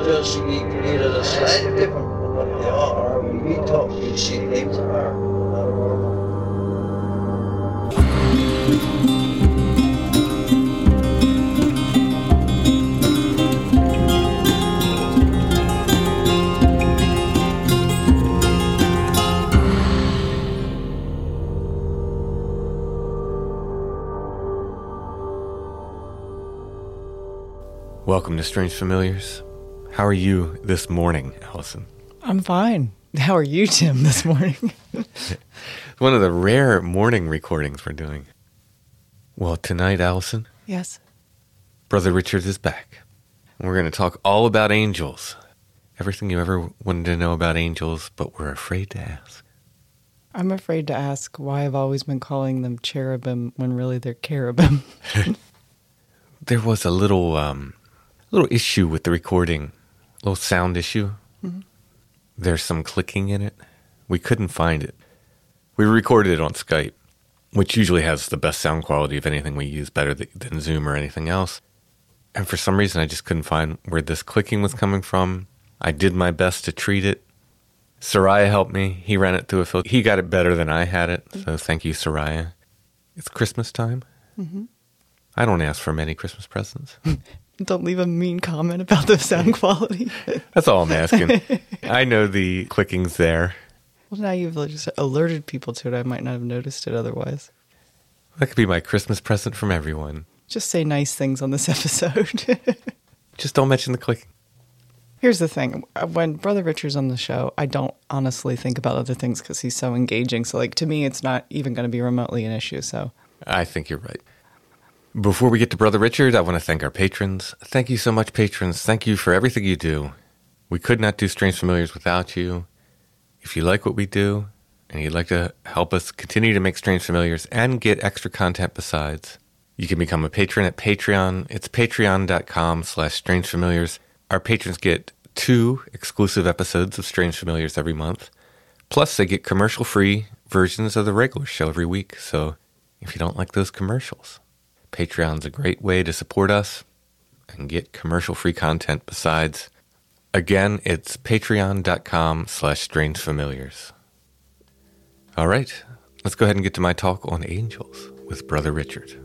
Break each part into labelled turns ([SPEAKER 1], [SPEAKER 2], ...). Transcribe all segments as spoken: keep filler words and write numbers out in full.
[SPEAKER 1] just you need a slightly different from what they are. We talk, we see things are not normal.
[SPEAKER 2] Welcome to Strange Familiars. How are you this morning, Allison?
[SPEAKER 3] I'm fine. How are you, Tim, this morning?
[SPEAKER 2] One of the rare morning recordings we're doing. Well, tonight, Allison,
[SPEAKER 3] Yes.
[SPEAKER 2] Brother Richard is back. And we're going to talk all about angels. Everything you ever wanted to know about angels, but were afraid to ask.
[SPEAKER 3] I'm afraid to ask why I've always been calling them cherubim when really they're cherubim.
[SPEAKER 2] There was a little... um. little issue with the recording, a little sound issue. Mm-hmm. There's some clicking in it. We couldn't find it. We recorded it on Skype, which usually has the best sound quality of anything we use, better th- than Zoom or anything else. And for some reason, I just couldn't find where this clicking was coming from. I did my best to treat it. Soraya helped me. He ran it through a filter. He got it better than I had it, so thank you, Soraya. It's Christmas time. Mm-hmm. I don't ask for many Christmas presents.
[SPEAKER 3] Don't leave a mean comment about the sound quality.
[SPEAKER 2] That's all I'm asking. I know the clicking's there.
[SPEAKER 3] Well, now you've just alerted people to it. I might not have noticed it otherwise.
[SPEAKER 2] That could be my Christmas present from everyone.
[SPEAKER 3] Just say nice things on this episode.
[SPEAKER 2] Just don't mention the clicking.
[SPEAKER 3] Here's the thing. When Brother Richard's on the show, I don't honestly think about other things because he's so engaging. So, like, to me, it's not even going to be remotely an issue. So
[SPEAKER 2] I think you're right. Before we get to Brother Richard, I want to thank our patrons. Thank you so much, patrons. Thank you for everything you do. We could not do Strange Familiars without you. If you like what we do, and you'd like to help us continue to make Strange Familiars and get extra content besides, you can become a patron at Patreon. It's patreon.com slash Strange Familiars. Our patrons get two exclusive episodes of Strange Familiars every month. Plus, they get commercial-free versions of the regular show every week. So if you don't like those commercials, Patreon's a great way to support us and get commercial-free content besides. Again, it's patreon.com slash strange familiars. All right, let's go ahead and get to my talk on angels with Brother Richard.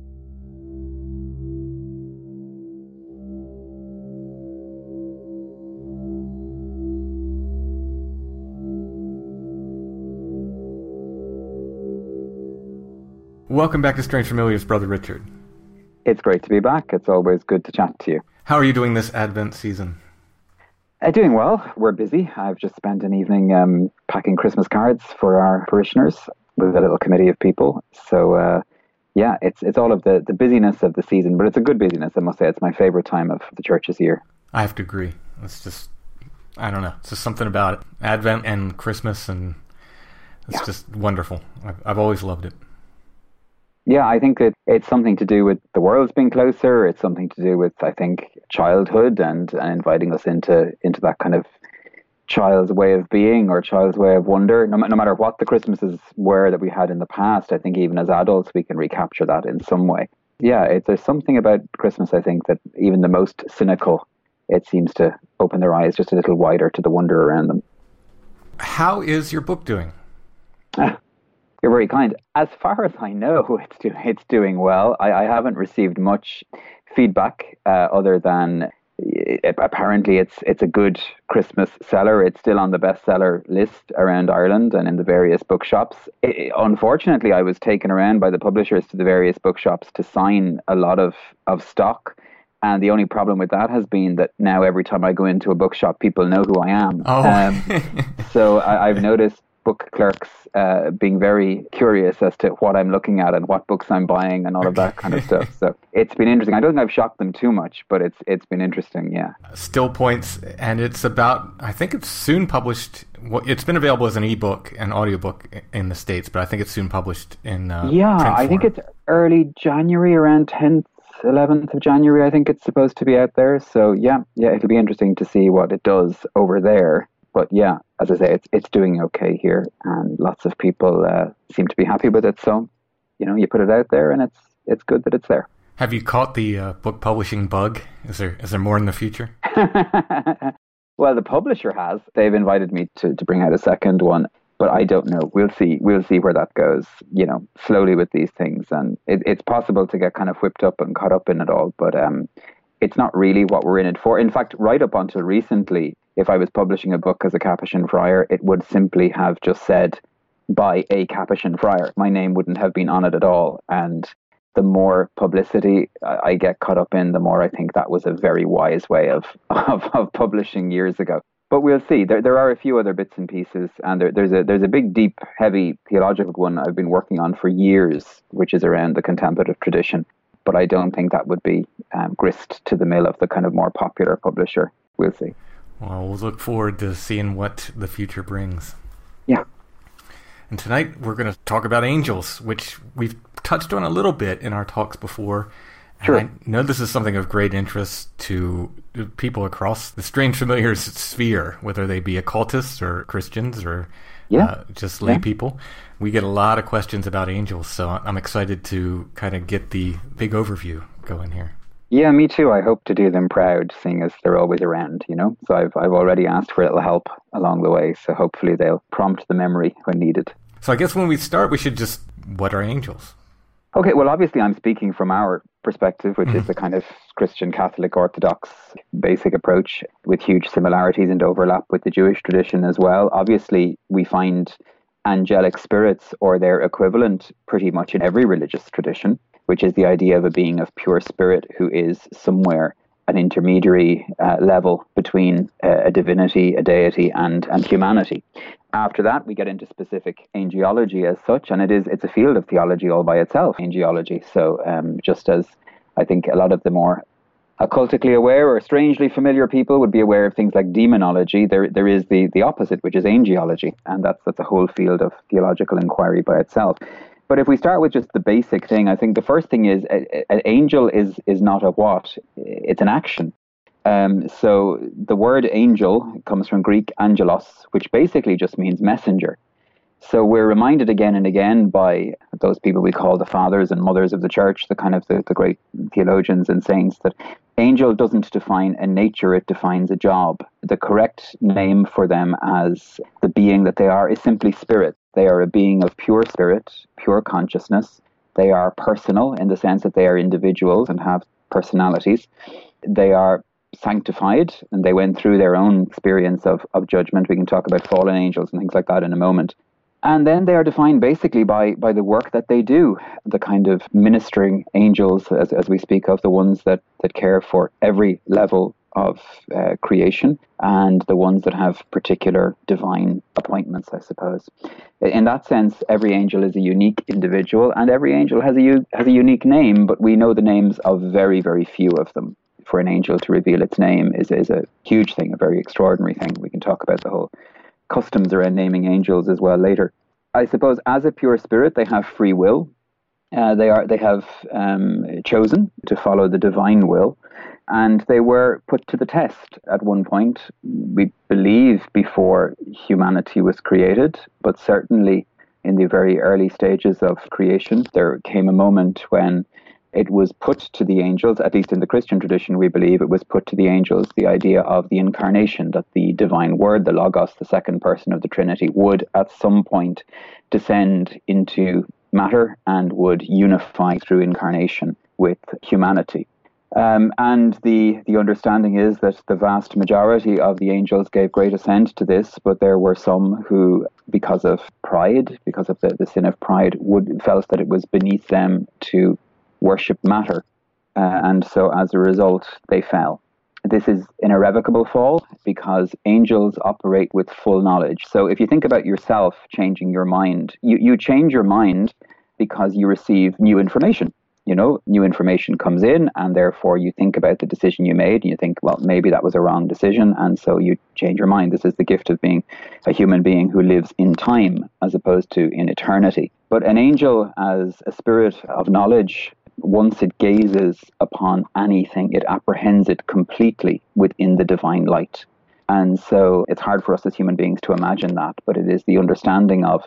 [SPEAKER 2] Welcome back to Strange Familiars, Brother Richard.
[SPEAKER 4] It's great to be back. It's always good to chat to you.
[SPEAKER 2] How are you doing this Advent season?
[SPEAKER 4] Uh, doing well. We're busy. I've just spent an evening um, packing Christmas cards for our parishioners with a little committee of people. So, uh, yeah, it's it's all of the, the busyness of the season, but it's a good busyness, I must say. It's my favorite time of the church's year.
[SPEAKER 2] I have to agree. It's just, I don't know, it's just something about it. Advent and Christmas, and it's yeah. just wonderful. I've, I've always loved it.
[SPEAKER 4] Yeah, I think that it's something to do with the world's being closer. It's something to do with, I think, childhood and, and inviting us into into that kind of child's way of being or child's way of wonder. No, no matter what the Christmases were that we had in the past, I think even as adults we can recapture that in some way. Yeah, it, there's something about Christmas, I think, that even the most cynical, it seems to open their eyes just a little wider to the wonder around them.
[SPEAKER 2] How is your book doing?
[SPEAKER 4] You're very kind. As far as I know, it's, do, it's doing well. I, I haven't received much feedback uh, other than it, apparently it's it's a good Christmas seller. It's still on the bestseller list around Ireland and in the various bookshops. It, unfortunately, I was taken around by the publishers to the various bookshops to sign a lot of, of stock. And the only problem with that has been that now every time I go into a bookshop, people know who I am.
[SPEAKER 2] Oh.
[SPEAKER 4] Um, so I, I've noticed book clerks uh, being very curious as to what I'm looking at and what books I'm buying and all of that kind of stuff. So it's been interesting. I don't think I've shocked them too much, but it's it's been interesting, yeah.
[SPEAKER 2] Still Points, and it's about, I think it's soon published, well, it's been available as an ebook and audiobook in the States, but I think it's soon published in uh,
[SPEAKER 4] Yeah,
[SPEAKER 2] print
[SPEAKER 4] I think
[SPEAKER 2] form.
[SPEAKER 4] it's early January, around tenth, eleventh of January, I think it's supposed to be out there. So yeah, yeah, it'll be interesting to see what it does over there. But yeah, as I say, it's it's doing okay here, and lots of people uh, seem to be happy with it. So, you know, you put it out there, and it's it's good that it's there.
[SPEAKER 2] Have you caught the uh, book publishing bug? Is there is there more in the future?
[SPEAKER 4] Well, the publisher has. They've invited me to, to bring out a second one, but I don't know. We'll see. We'll see where that goes, you know, slowly with these things. And it, it's possible to get kind of whipped up and caught up in it all, but um, it's not really what we're in it for. In fact, right up until recently, if I was publishing a book as a Capuchin friar, it would simply have just said, by a Capuchin friar. My name wouldn't have been on it at all. And the more publicity I get caught up in, the more I think that was a very wise way of, of, of publishing years ago. But we'll see. There there are a few other bits and pieces, and there, there's a there's a big, deep, heavy theological one I've been working on for years, which is around the contemplative tradition. But I don't think that would be um, grist to the mill of the kind of more popular publisher. We'll see.
[SPEAKER 2] Well, we'll look forward to seeing what the future brings.
[SPEAKER 4] Yeah.
[SPEAKER 2] And tonight we're going to talk about angels, which we've touched on a little bit in our talks before. And
[SPEAKER 4] sure.
[SPEAKER 2] I know this is something of great interest to people across the Strange Familiars sphere, whether they be occultists or Christians or
[SPEAKER 4] yeah.
[SPEAKER 2] uh, just lay
[SPEAKER 4] yeah.
[SPEAKER 2] people. We get a lot of questions about angels, so I'm excited to kind of get the big overview going here.
[SPEAKER 4] Yeah, me too. I hope to do them proud, seeing as they're always around, you know. So I've I've already asked for a little help along the way, so hopefully they'll prompt the memory when needed.
[SPEAKER 2] So I guess when we start, we should just, what are angels?
[SPEAKER 4] Okay, well, obviously I'm speaking from our perspective, which mm-hmm. is the kind of Christian, Catholic, Orthodox basic approach with huge similarities and overlap with the Jewish tradition as well. Obviously, we find angelic spirits or their equivalent pretty much in every religious tradition, which is the idea of a being of pure spirit who is somewhere an intermediary uh, level between uh, a divinity, a deity, and, and humanity. After that, we get into specific angelology as such, and it is it's a field of theology all by itself, angelology. So um, just as I think a lot of the more occultically aware or strangely familiar people would be aware of things like demonology, there there is the, the opposite, which is angelology, and that's that's a whole field of theological inquiry by itself. But if we start with just the basic thing, I think the first thing is an angel is is not a what, it's an action. Um, so the word angel comes from Greek angelos, which basically just means messenger. So we're reminded again and again by those people we call the fathers and mothers of the church, the kind of the, the great theologians and saints, that angel doesn't define a nature, it defines a job. The correct name for them as the being that they are is simply spirit. They are a being of pure spirit, pure consciousness. They are personal in the sense that they are individuals and have personalities. They are sanctified, and they went through their own experience of, of judgment. We can talk about fallen angels and things like that in a moment. And then they are defined basically by by the work that they do, the kind of ministering angels, as, as we speak of, the ones that, that care for every level of uh, creation, and the ones that have particular divine appointments, I suppose. In that sense, every angel is a unique individual, and every angel has a, u- has a unique name, but we know the names of very, very few of them. For an angel to reveal its name is, is a huge thing, a very extraordinary thing. We can talk about the whole customs around naming angels as well later. I suppose as a pure spirit, they have free will. Uh, they are they have um, chosen to follow the divine will, and they were put to the test at one point. We believe before humanity was created, but certainly in the very early stages of creation, there came a moment when it was put to the angels, at least in the Christian tradition, we believe it was put to the angels, the idea of the incarnation, that the divine word, the Logos, the second person of the Trinity, would at some point descend into matter and would unify through incarnation with humanity. Um, and the, the understanding is that the vast majority of the angels gave great assent to this, but there were some who, because of pride, because of the, the sin of pride, would felt that it was beneath them to worship matter, uh, and so as a result they fell. This is an irrevocable fall because angels operate with full knowledge. So if you think about yourself changing your mind, you, you change your mind because you receive new information. You know, new information comes in, and therefore you think about the decision you made, and you think, well, maybe that was a wrong decision, and so you change your mind. This is the gift of being a human being who lives in time as opposed to in eternity. But an angel, as a spirit of knowledge, once it gazes upon anything, it apprehends it completely within the divine light. And so it's hard for us as human beings to imagine that, but it is the understanding of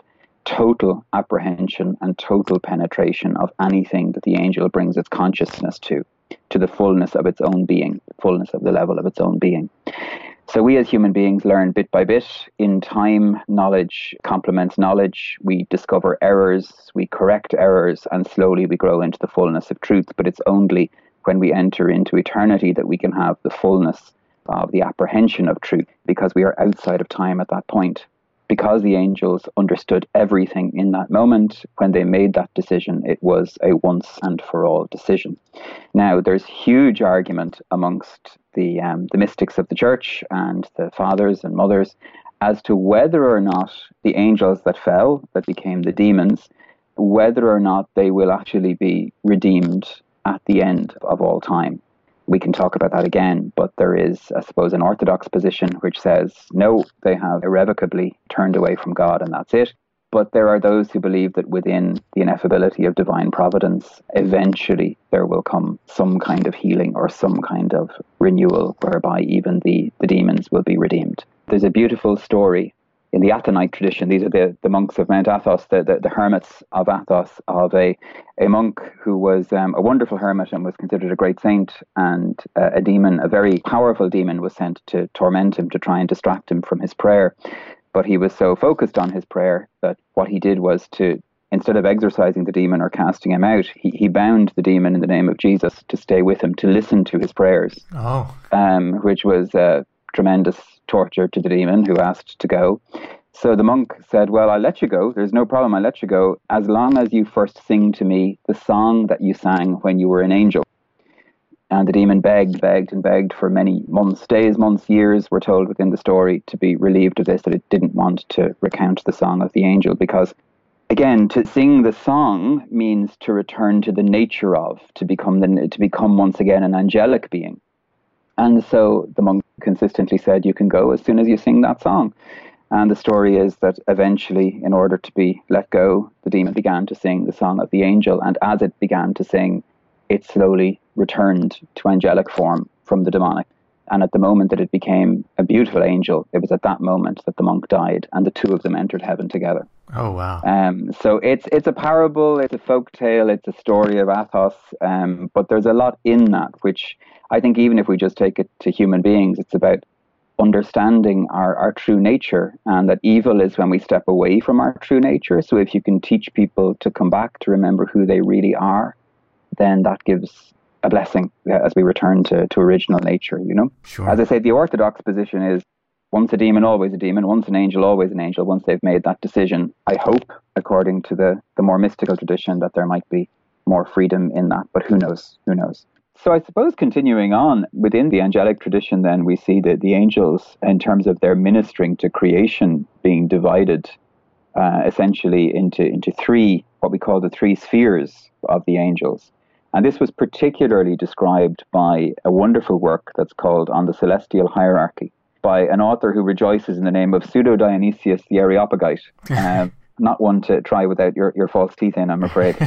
[SPEAKER 4] total apprehension and total penetration of anything that the angel brings its consciousness to, to the fullness of its own being, fullness of the level of its own being. So we as human beings learn bit by bit. In time, knowledge complements knowledge. We discover errors, we correct errors, and slowly we grow into the fullness of truth. But it's only when we enter into eternity that we can have the fullness of the apprehension of truth, because we are outside of time at that point. Because the angels understood everything in that moment, when they made that decision, it was a once and for all decision. Now, there's huge argument amongst the um, the mystics of the church and the fathers and mothers as to whether or not the angels that fell, that became the demons, whether or not they will actually be redeemed at the end of all time. We can talk about that again, but there is, I suppose, an orthodox position which says, no, they have irrevocably turned away from God and that's it. But there are those who believe that within the ineffability of divine providence, eventually there will come some kind of healing or some kind of renewal whereby even the, the demons will be redeemed. There's a beautiful story in the Athonite tradition. These are the, the monks of Mount Athos, the, the, the hermits of Athos, of a, a monk who was um, a wonderful hermit and was considered a great saint, and uh, a demon, a very powerful demon, was sent to torment him, to try and distract him from his prayer. But he was so focused on his prayer that what he did was to, instead of exorcising the demon or casting him out, he, he bound the demon in the name of Jesus to stay with him, to listen to his prayers,
[SPEAKER 2] Oh.
[SPEAKER 4] um, which was uh, tremendous torture to the demon, who asked to go. So the monk said, well, I'll let you go. There's no problem. I'll let you go as long as you first sing to me the song that you sang when you were an angel. And the demon begged, begged and begged for many months, days, months, years, we're told within the story, to be relieved of this, that it didn't want to recount the song of the angel, because, again, to sing the song means to return to the nature of, to become the, to become once again an angelic being. And so the monk consistently said, you can go as soon as you sing that song. And the story is that eventually, in order to be let go, the demon began to sing the song of the angel. And as it began to sing, it slowly returned to angelic form from the demonic. And at the moment that it became a beautiful angel, it was at that moment that the monk died, and the two of them entered heaven together.
[SPEAKER 2] Oh, wow.
[SPEAKER 4] Um, so it's it's a parable, it's a folk tale, it's a story of Athos, um, but there's a lot in that, which I think even if we just take it to human beings, it's about understanding our, our true nature, and that evil is when we step away from our true nature. So if you can teach people to come back to remember who they really are, then that gives a blessing as we return to, to original nature, you know?
[SPEAKER 2] Sure.
[SPEAKER 4] As I say, the orthodox position is once a demon, always a demon. Once an angel, always an angel. Once they've made that decision, I hope, according to the, the more mystical tradition, that there might be more freedom in that. But who knows? Who knows? So I suppose continuing on, within the angelic tradition, then we see that the angels, in terms of their ministering to creation, being divided uh, essentially into, into three, what we call the three spheres of the angels. And this was particularly described by a wonderful work that's called On the Celestial Hierarchy, by an author who rejoices in the name of Pseudo-Dionysius the Areopagite. Um, not one to try without your, your false teeth in, I'm afraid.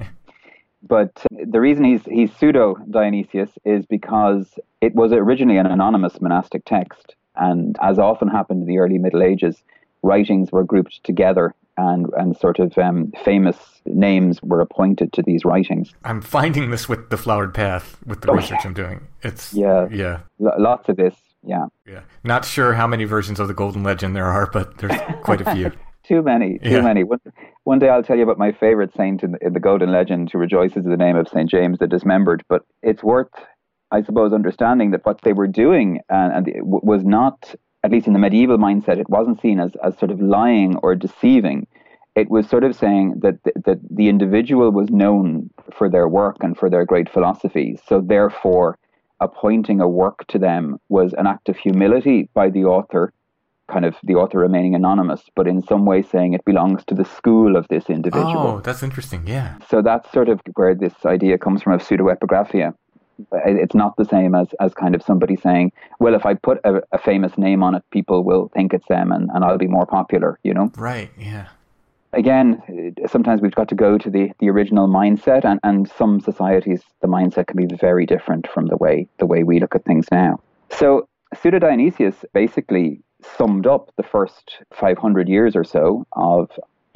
[SPEAKER 4] But the reason he's he's Pseudo-Dionysius is because it was originally an anonymous monastic text. And as often happened in the early Middle Ages, writings were grouped together, and, and sort of um, famous names were appointed to these writings.
[SPEAKER 2] I'm finding this with the Flowered Path, with the
[SPEAKER 4] Oh,
[SPEAKER 2] research
[SPEAKER 4] yeah.
[SPEAKER 2] I'm doing. It's
[SPEAKER 4] Yeah.
[SPEAKER 2] yeah,
[SPEAKER 4] L- lots of this, yeah.
[SPEAKER 2] yeah. Not sure how many versions of the Golden Legend there are, but there's quite a few.
[SPEAKER 4] Too many, too
[SPEAKER 2] Yeah.
[SPEAKER 4] many. One, one day I'll tell you about my favorite saint in the, in the Golden Legend, who rejoices in the name of Saint James the Dismembered. But it's worth, I suppose, understanding that what they were doing and, and it w- was not, at least in the medieval mindset, it wasn't seen as, as sort of lying or deceiving. It was sort of saying that th- that the individual was known for their work and for their great philosophies. So therefore, appointing a work to them was an act of humility by the author, kind of the author remaining anonymous, but in some way saying it belongs to the school of this individual.
[SPEAKER 2] Oh, that's interesting. Yeah.
[SPEAKER 4] So that's sort of where this idea comes from of pseudoepigraphia. It's not the same as, as kind of somebody saying, well, if I put a, a famous name on it, people will think it's them and, and I'll be more popular, you know?
[SPEAKER 2] Right. Yeah.
[SPEAKER 4] Again, sometimes we've got to go to the, the original mindset, and, and some societies, the mindset can be very different from the way the way we look at things now. So Pseudo-Dionysius basically summed up the first five hundred years or so of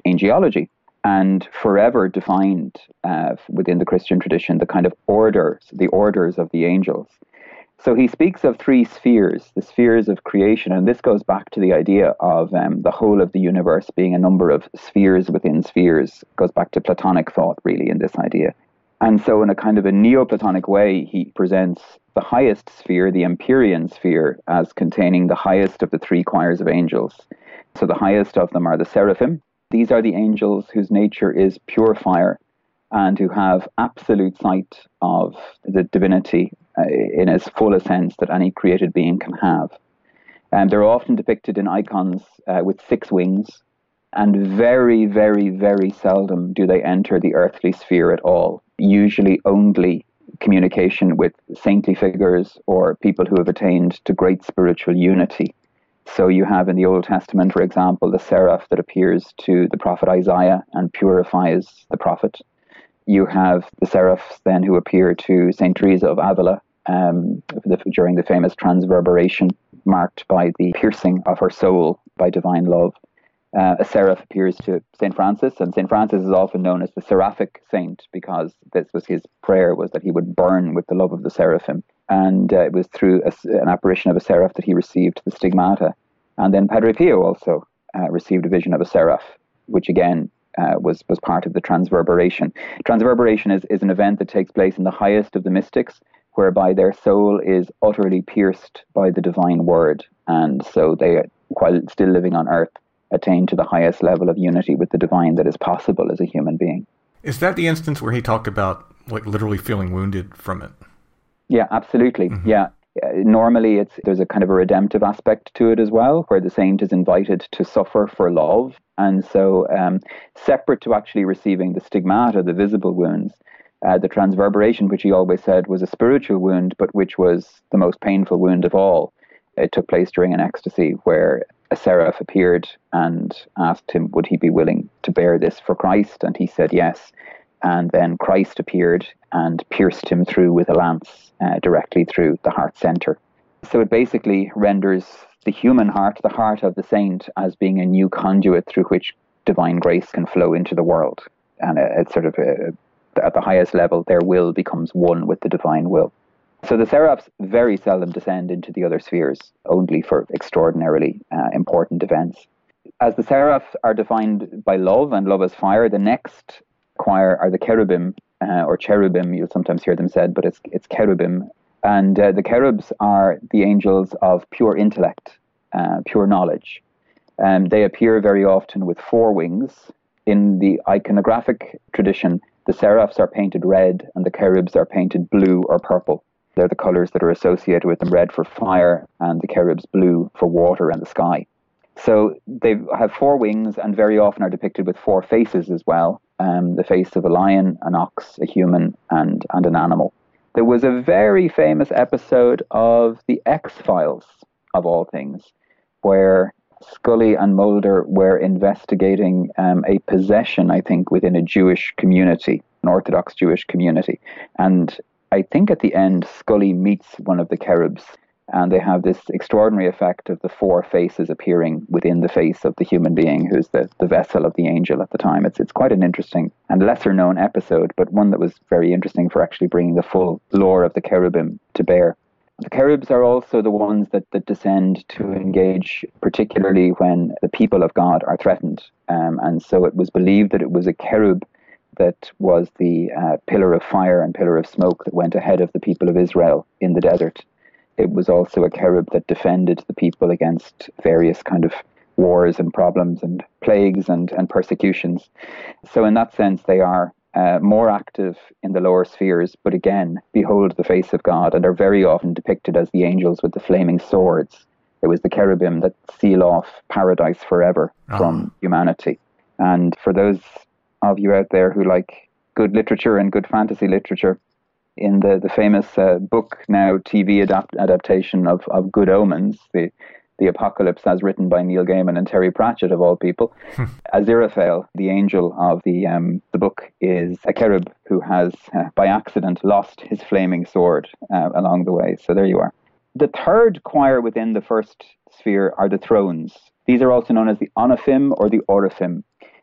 [SPEAKER 4] angelology, and forever defined uh, within the Christian tradition the kind of orders, the orders of the angels. So he speaks of three spheres, the spheres of creation, and this goes back to the idea of um, the whole of the universe being a number of spheres within spheres. It goes back to Platonic thought, really, in this idea. And so in a kind of a Neoplatonic way, he presents the highest sphere, the Empyrean sphere, as containing the highest of the three choirs of angels. So the highest of them are the seraphim. These are the angels whose nature is pure fire and who have absolute sight of the divinity uh, in as full a sense that any created being can have. And they're often depicted in icons uh, with six wings, and very, very, very seldom do they enter the earthly sphere at all. Usually only communication with saintly figures or people who have attained to great spiritual unity. So you have in the Old Testament, for example, the seraph that appears to the prophet Isaiah and purifies the prophet. You have the seraphs then who appear to Saint Teresa of Avila um, the, during the famous transverberation, marked by the piercing of her soul by divine love. Uh, a seraph appears to Saint Francis, and Saint Francis is often known as the seraphic saint because this was his prayer, was that he would burn with the love of the seraphim. And uh, it was through a, an apparition of a seraph that he received the stigmata. And then Padre Pio also uh, received a vision of a seraph, which again uh, was, was part of the transverberation. Transverberation is, is an event that takes place in the highest of the mystics, whereby their soul is utterly pierced by the divine word. And so they, while still living on earth, attain to the highest level of unity with the divine that is possible as a human being.
[SPEAKER 5] Is that the instance where he talked about like literally feeling wounded from it?
[SPEAKER 4] Yeah, absolutely. Mm-hmm. Yeah. Normally, it's there's a kind of a redemptive aspect to it as well, where the saint is invited to suffer for love. And so, um, separate to actually receiving the stigmata, the visible wounds, uh, the transverberation, which he always said was a spiritual wound, but which was the most painful wound of all. It took place during an ecstasy where a seraph appeared and asked him, would he be willing to bear this for Christ? And he said yes. And then Christ appeared and pierced him through with a lance uh, directly through the heart center. So it basically renders the human heart, the heart of the saint, as being a new conduit through which divine grace can flow into the world. And it's sort of, a, at the highest level, their will becomes one with the divine will. So the seraphs very seldom descend into the other spheres, only for extraordinarily uh, important events. As the seraphs are defined by love, and love as fire, the next choir are the cherubim, uh, or cherubim, you'll sometimes hear them said, but it's it's cherubim. And uh, the cherubs are the angels of pure intellect, uh, pure knowledge. Um, they appear very often with four wings. In the iconographic tradition, the seraphs are painted red and the cherubs are painted blue or purple. They're the colors that are associated with them, red for fire and the cherubs blue for water and the sky. So they have four wings and very often are depicted with four faces as well. Um, the face of a lion, an ox, a human, and, and an animal. There was a very famous episode of The X-Files, of all things, where Scully and Mulder were investigating um, a possession, I think, within a Jewish community, an Orthodox Jewish community. And I think at the end, Scully meets one of the cherubs, and they have this extraordinary effect of the four faces appearing within the face of the human being who's the, the vessel of the angel at the time. It's it's quite an interesting and lesser known episode, but one that was very interesting for actually bringing the full lore of the cherubim to bear. The cherubs are also the ones that, that descend to engage, particularly when the people of God are threatened. Um, and so it was believed that it was a cherub that was the uh, pillar of fire and pillar of smoke that went ahead of the people of Israel in the desert. It was also a cherub that defended the people against various kind of wars and problems and plagues and, and persecutions. So in that sense, they are uh, more active in the lower spheres, but again, behold the face of God, and are very often depicted as the angels with the flaming swords. It was the cherubim that seal off paradise forever oh. from humanity. And for those of you out there who like good literature and good fantasy literature, in the, the famous uh, book now T V adapt- adaptation of, of Good Omens, the the apocalypse as written by Neil Gaiman and Terry Pratchett of all people, Aziraphale, the angel of the um, the book, is a cherub who has uh, by accident lost his flaming sword uh, along the way. So there you are. The third choir within the first sphere are the thrones. These are also known as the Onophim or the Oraphim.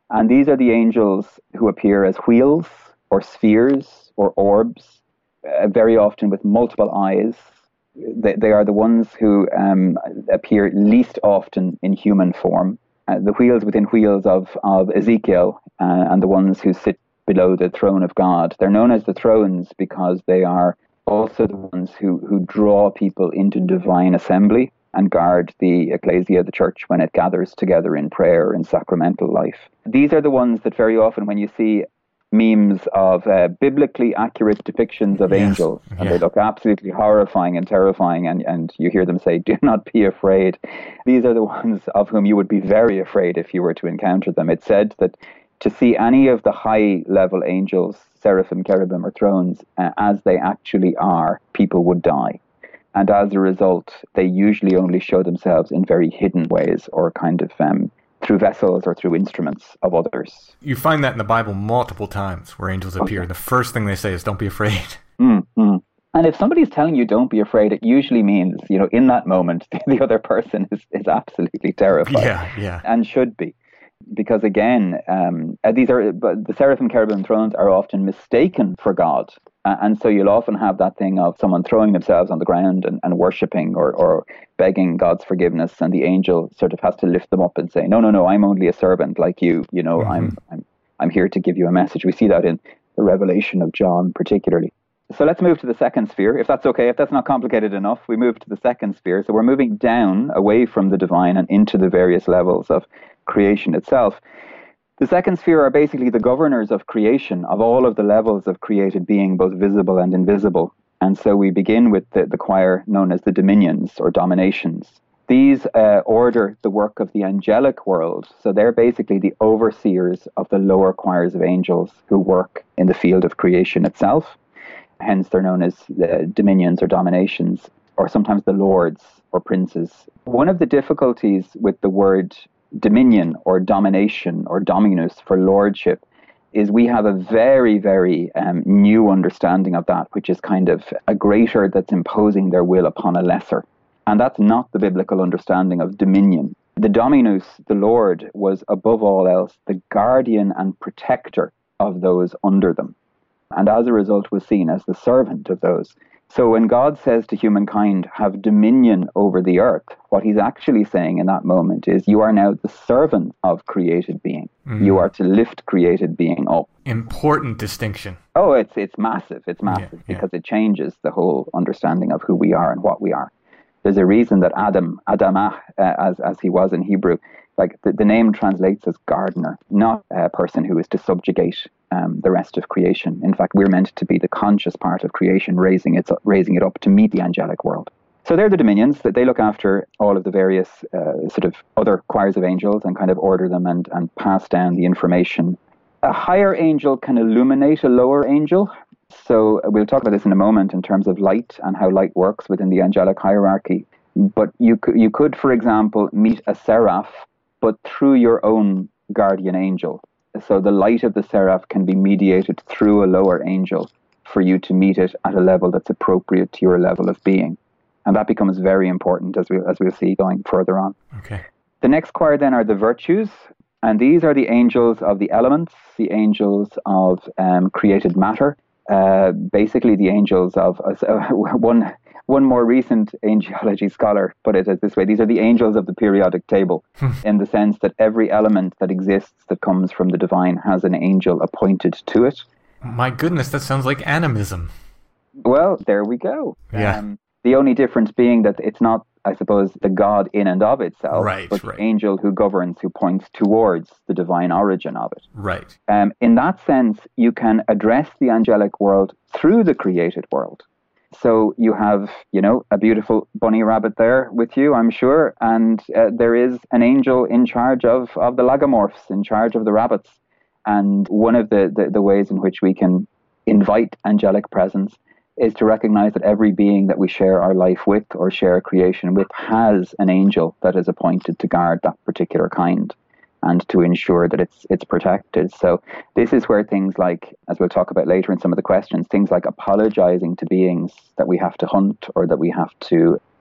[SPEAKER 4] And these are the angels who appear as wheels or spheres or orbs, uh, very often with multiple eyes. They, they are the ones who um, appear least often in human form. Uh, the wheels within wheels of, of Ezekiel uh, and the ones who sit below the throne of God. They're known as the thrones because they are also the ones who, who draw people into divine assembly and guard the ecclesia, the church, when it gathers together in prayer and sacramental life. These are the ones that very often when you see memes of uh, biblically accurate depictions of yes. angels, and yeah. they look absolutely horrifying and terrifying, and, and you hear them say, do not be afraid. These are the ones of whom you would be very afraid if you were to encounter them. It's said that to see any of the high-level angels, seraphim, cherubim, or thrones, uh, as they actually are, people would die. And as a result, they usually only show themselves in very hidden ways, or kind of um, through vessels or through instruments of others.
[SPEAKER 5] You find that in the Bible multiple times where angels appear. Okay. The first thing they say is, don't be afraid.
[SPEAKER 4] Mm-hmm. And if somebody's telling you don't be afraid, it usually means, you know, in that moment, the other person is, is absolutely terrified.
[SPEAKER 5] Yeah, yeah.
[SPEAKER 4] And should be. Because again, um, these are but the seraphim, cherubim, thrones are often mistaken for God. Uh, and so you'll often have that thing of someone throwing themselves on the ground and, and worshipping or, or begging God's forgiveness, and the angel sort of has to lift them up and say, no, no, no, I'm only a servant like you. You know, mm-hmm. I'm, I'm, I'm here to give you a message. We see that in the Revelation of John particularly. So let's move to the second sphere, if that's okay. If that's not complicated enough, we move to the second sphere. So we're moving down away from the divine and into the various levels of creation itself. The second sphere are basically the governors of creation, of all of the levels of created being, both visible and invisible. And so we begin with the, the choir known as the dominions or dominations. These uh, order the work of the angelic world. So they're basically the overseers of the lower choirs of angels who work in the field of creation itself. Hence they're known as the dominions or dominations, or sometimes the lords or princes. One of the difficulties with the word dominion or domination or dominus for lordship is we have a very, very um, new understanding of that, which is kind of a greater that's imposing their will upon a lesser. And that's not the biblical understanding of dominion. The dominus, the Lord, was above all else the guardian and protector of those under them. And as a result was seen as the servant of those. So when God says to humankind, have dominion over the earth, what he's actually saying in that moment is you are now the servant of created being. Mm. You are to lift created being up.
[SPEAKER 5] Important distinction.
[SPEAKER 4] Oh, it's it's massive. It's massive yeah, because yeah. it changes the whole understanding of who we are and what we are. There's a reason that Adam, Adamah, uh, as, as he was in Hebrew, like the, the name translates as gardener, not a person who is to subjugate um, the rest of creation. In fact, we're meant to be the conscious part of creation, raising it, raising it up to meet the angelic world. So they're the dominions, that they look after all of the various uh, sort of other choirs of angels and kind of order them and, and pass down the information. A higher angel can illuminate a lower angel. So we'll talk about this in a moment in terms of light and how light works within the angelic hierarchy. But you could, you could, for example, meet a seraph, but through your own guardian angel. So the light of the seraph can be mediated through a lower angel for you to meet it at a level that's appropriate to your level of being. And that becomes very important as, we, as we'll see going further on.
[SPEAKER 5] Okay.
[SPEAKER 4] The next choir then are the virtues. And these are the angels of the elements, the angels of um, created matter. Uh, basically the angels of uh, one one more recent angelology scholar put it as this way: these are the angels of the periodic table, in the sense that every element that exists that comes from the divine has an angel appointed to it.
[SPEAKER 5] My goodness, that sounds like animism.
[SPEAKER 4] Well, there we go.
[SPEAKER 5] Yeah.
[SPEAKER 4] Um, the only difference being that it's not, I suppose, the God in and of itself,
[SPEAKER 5] right,
[SPEAKER 4] but
[SPEAKER 5] right.
[SPEAKER 4] the angel who governs, who points towards the divine origin of it.
[SPEAKER 5] Right.
[SPEAKER 4] Um, in that sense, you can address the angelic world through the created world. So you have, you know, a beautiful bunny rabbit there with you, I'm sure, and uh, there is an angel in charge of, of the lagomorphs, in charge of the rabbits. And one of the, the, the ways in which we can invite angelic presence is to recognize that every being that we share our life with or share creation with has an angel that is appointed to guard that particular kind and to ensure that it's it's protected. So this is where things like, as we'll talk about later in some of the questions, things like apologizing to beings that we have to hunt or that we have to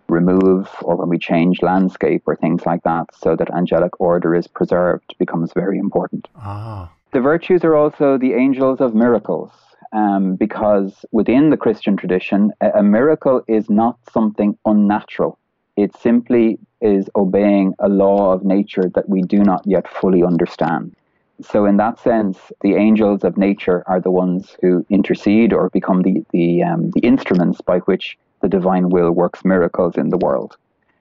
[SPEAKER 4] remove or when we change landscape or things like that, so that angelic order is preserved, becomes very important.
[SPEAKER 5] Ah.
[SPEAKER 4] The virtues are also the angels of miracles, um, because within the Christian tradition, a, a miracle is not something unnatural. It simply is obeying a law of nature that we do not yet fully understand. So in that sense, the angels of nature are the ones who intercede or become the, the, um, the instruments by which the divine will works miracles in the world.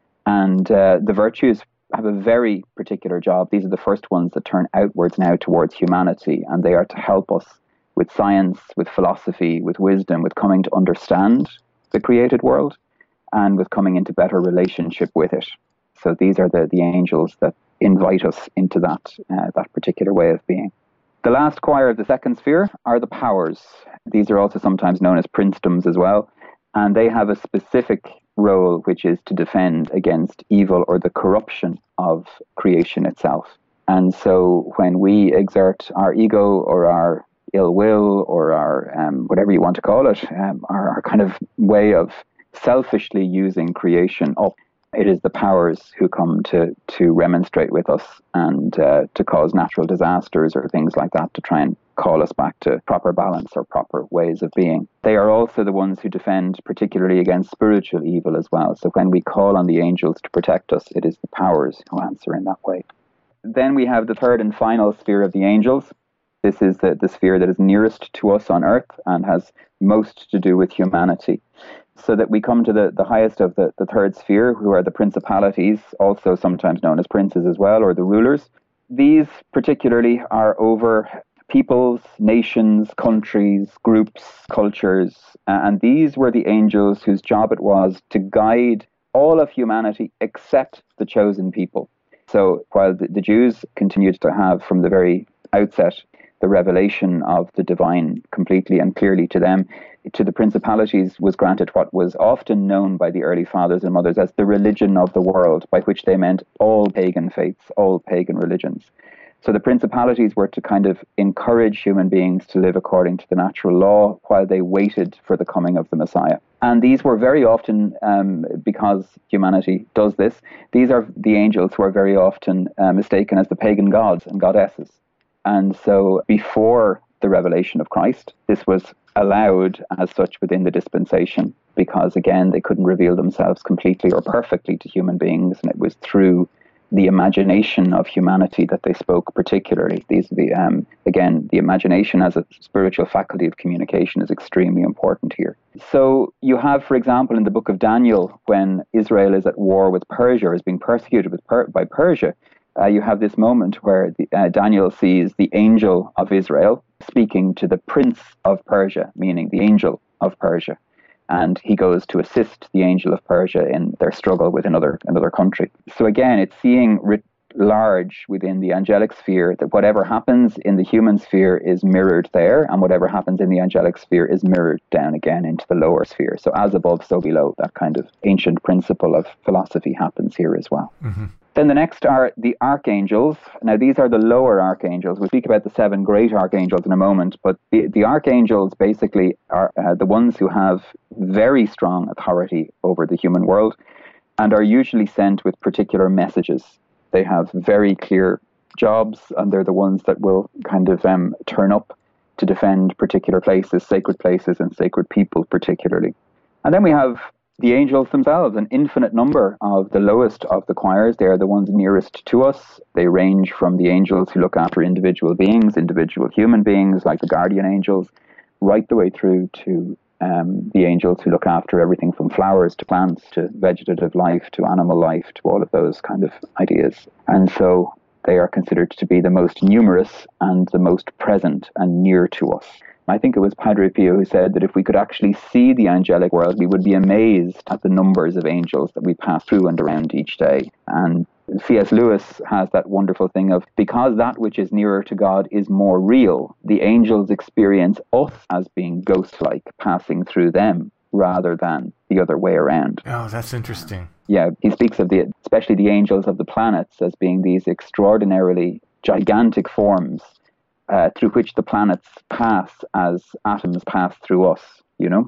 [SPEAKER 4] And uh, the virtues have a very particular job. These are the first ones that turn outwards now towards humanity, and they are to help us with science, with philosophy, with wisdom, with coming to understand the created world, and with coming into better relationship with it. So these are the, the angels that invite us into that, uh, that particular way of being. The last choir of the second sphere are the powers. These are also sometimes known as princedoms as well, and they have a specific role, which is to defend against evil or the corruption of creation itself. And so when we exert our ego or our ill will or our, um, whatever you want to call it, um, our, our kind of way of selfishly using creation up, it is the powers who come to, to remonstrate with us and uh, to cause natural disasters or things like that, to try and call us back to proper balance or proper ways of being. They are also the ones who defend particularly against spiritual evil as well. So when we call on the angels to protect us, it is the powers who answer in that way. Then we have the third and final sphere of the angels. This is the, the sphere that is nearest to us on earth and has most to do with humanity. So that we come to the, the highest of the, the third sphere, who are the principalities, also sometimes known as princes as well, or the rulers. These particularly are over peoples, nations, countries, groups, cultures, and these were the angels whose job it was to guide all of humanity except the chosen people. So while the, the Jews continued to have from the very outset the revelation of the divine completely and clearly to them, to the principalities was granted what was often known by the early fathers and mothers as the religion of the world, by which they meant all pagan faiths, all pagan religions. So the principalities were to kind of encourage human beings to live according to the natural law while they waited for the coming of the Messiah. And these were very often, um, because humanity does this, these are the angels who are very often uh, mistaken as the pagan gods and goddesses. And so before the revelation of Christ, this was allowed as such within the dispensation, because again, they couldn't reveal themselves completely or perfectly to human beings, and it was through the imagination of humanity that they spoke particularly. These, the um, again, the imagination as a spiritual faculty of communication is extremely important here. So you have, for example, in the book of Daniel, when Israel is at war with Persia, or is being persecuted with per- by Persia, uh, you have this moment where the, uh, Daniel sees the angel of Israel speaking to the prince of Persia, meaning the angel of Persia. And he goes to assist the angel of Persia in their struggle with another another country. So again, it's seeing writ large within the angelic sphere that whatever happens in the human sphere is mirrored there, and whatever happens in the angelic sphere is mirrored down again into the lower sphere. So as above, so below. That kind of ancient principle of philosophy happens here as well. Mm-hmm. Then the next are the archangels. Now, these are the lower archangels. We'll speak about the seven great archangels in a moment, but the, the archangels basically are uh, the ones who have very strong authority over the human world and are usually sent with particular messages. They have very clear jobs, and they're the ones that will kind of um, turn up to defend particular places, sacred places and sacred people particularly. And then we have the angels themselves, an infinite number of the lowest of the choirs. They are the ones nearest to us. They range from the angels who look after individual beings, individual human beings, like the guardian angels, right the way through to um, the angels who look after everything from flowers to plants to vegetative life to animal life to all of those kind of ideas. And so they are considered to be the most numerous and the most present and near to us. I think it was Padre Pio who said that if we could actually see the angelic world, we would be amazed at the numbers of angels that we pass through and around each day. And C S Lewis has that wonderful thing of, because that which is nearer to God is more real, the angels experience us as being ghost-like, passing through them, rather than the other way around.
[SPEAKER 5] Oh, that's interesting.
[SPEAKER 4] Yeah, he speaks of the, especially the angels of the planets, as being these extraordinarily gigantic forms Uh, through which the planets pass as atoms pass through us, you know?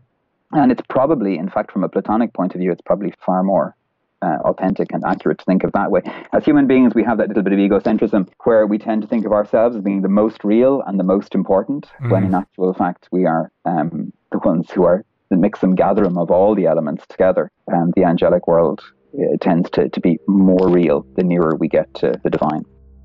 [SPEAKER 4] And it's probably, in fact, from a Platonic point of view, it's probably far more uh, authentic and accurate to think of that way. As human beings, we have that little bit of egocentrism where we tend to think of ourselves as being the most real and the most important, mm. when in actual fact we are um, the ones who are the mixum gatherum of all the elements together. And the angelic world uh, tends to, to be more real the nearer we get to the divine.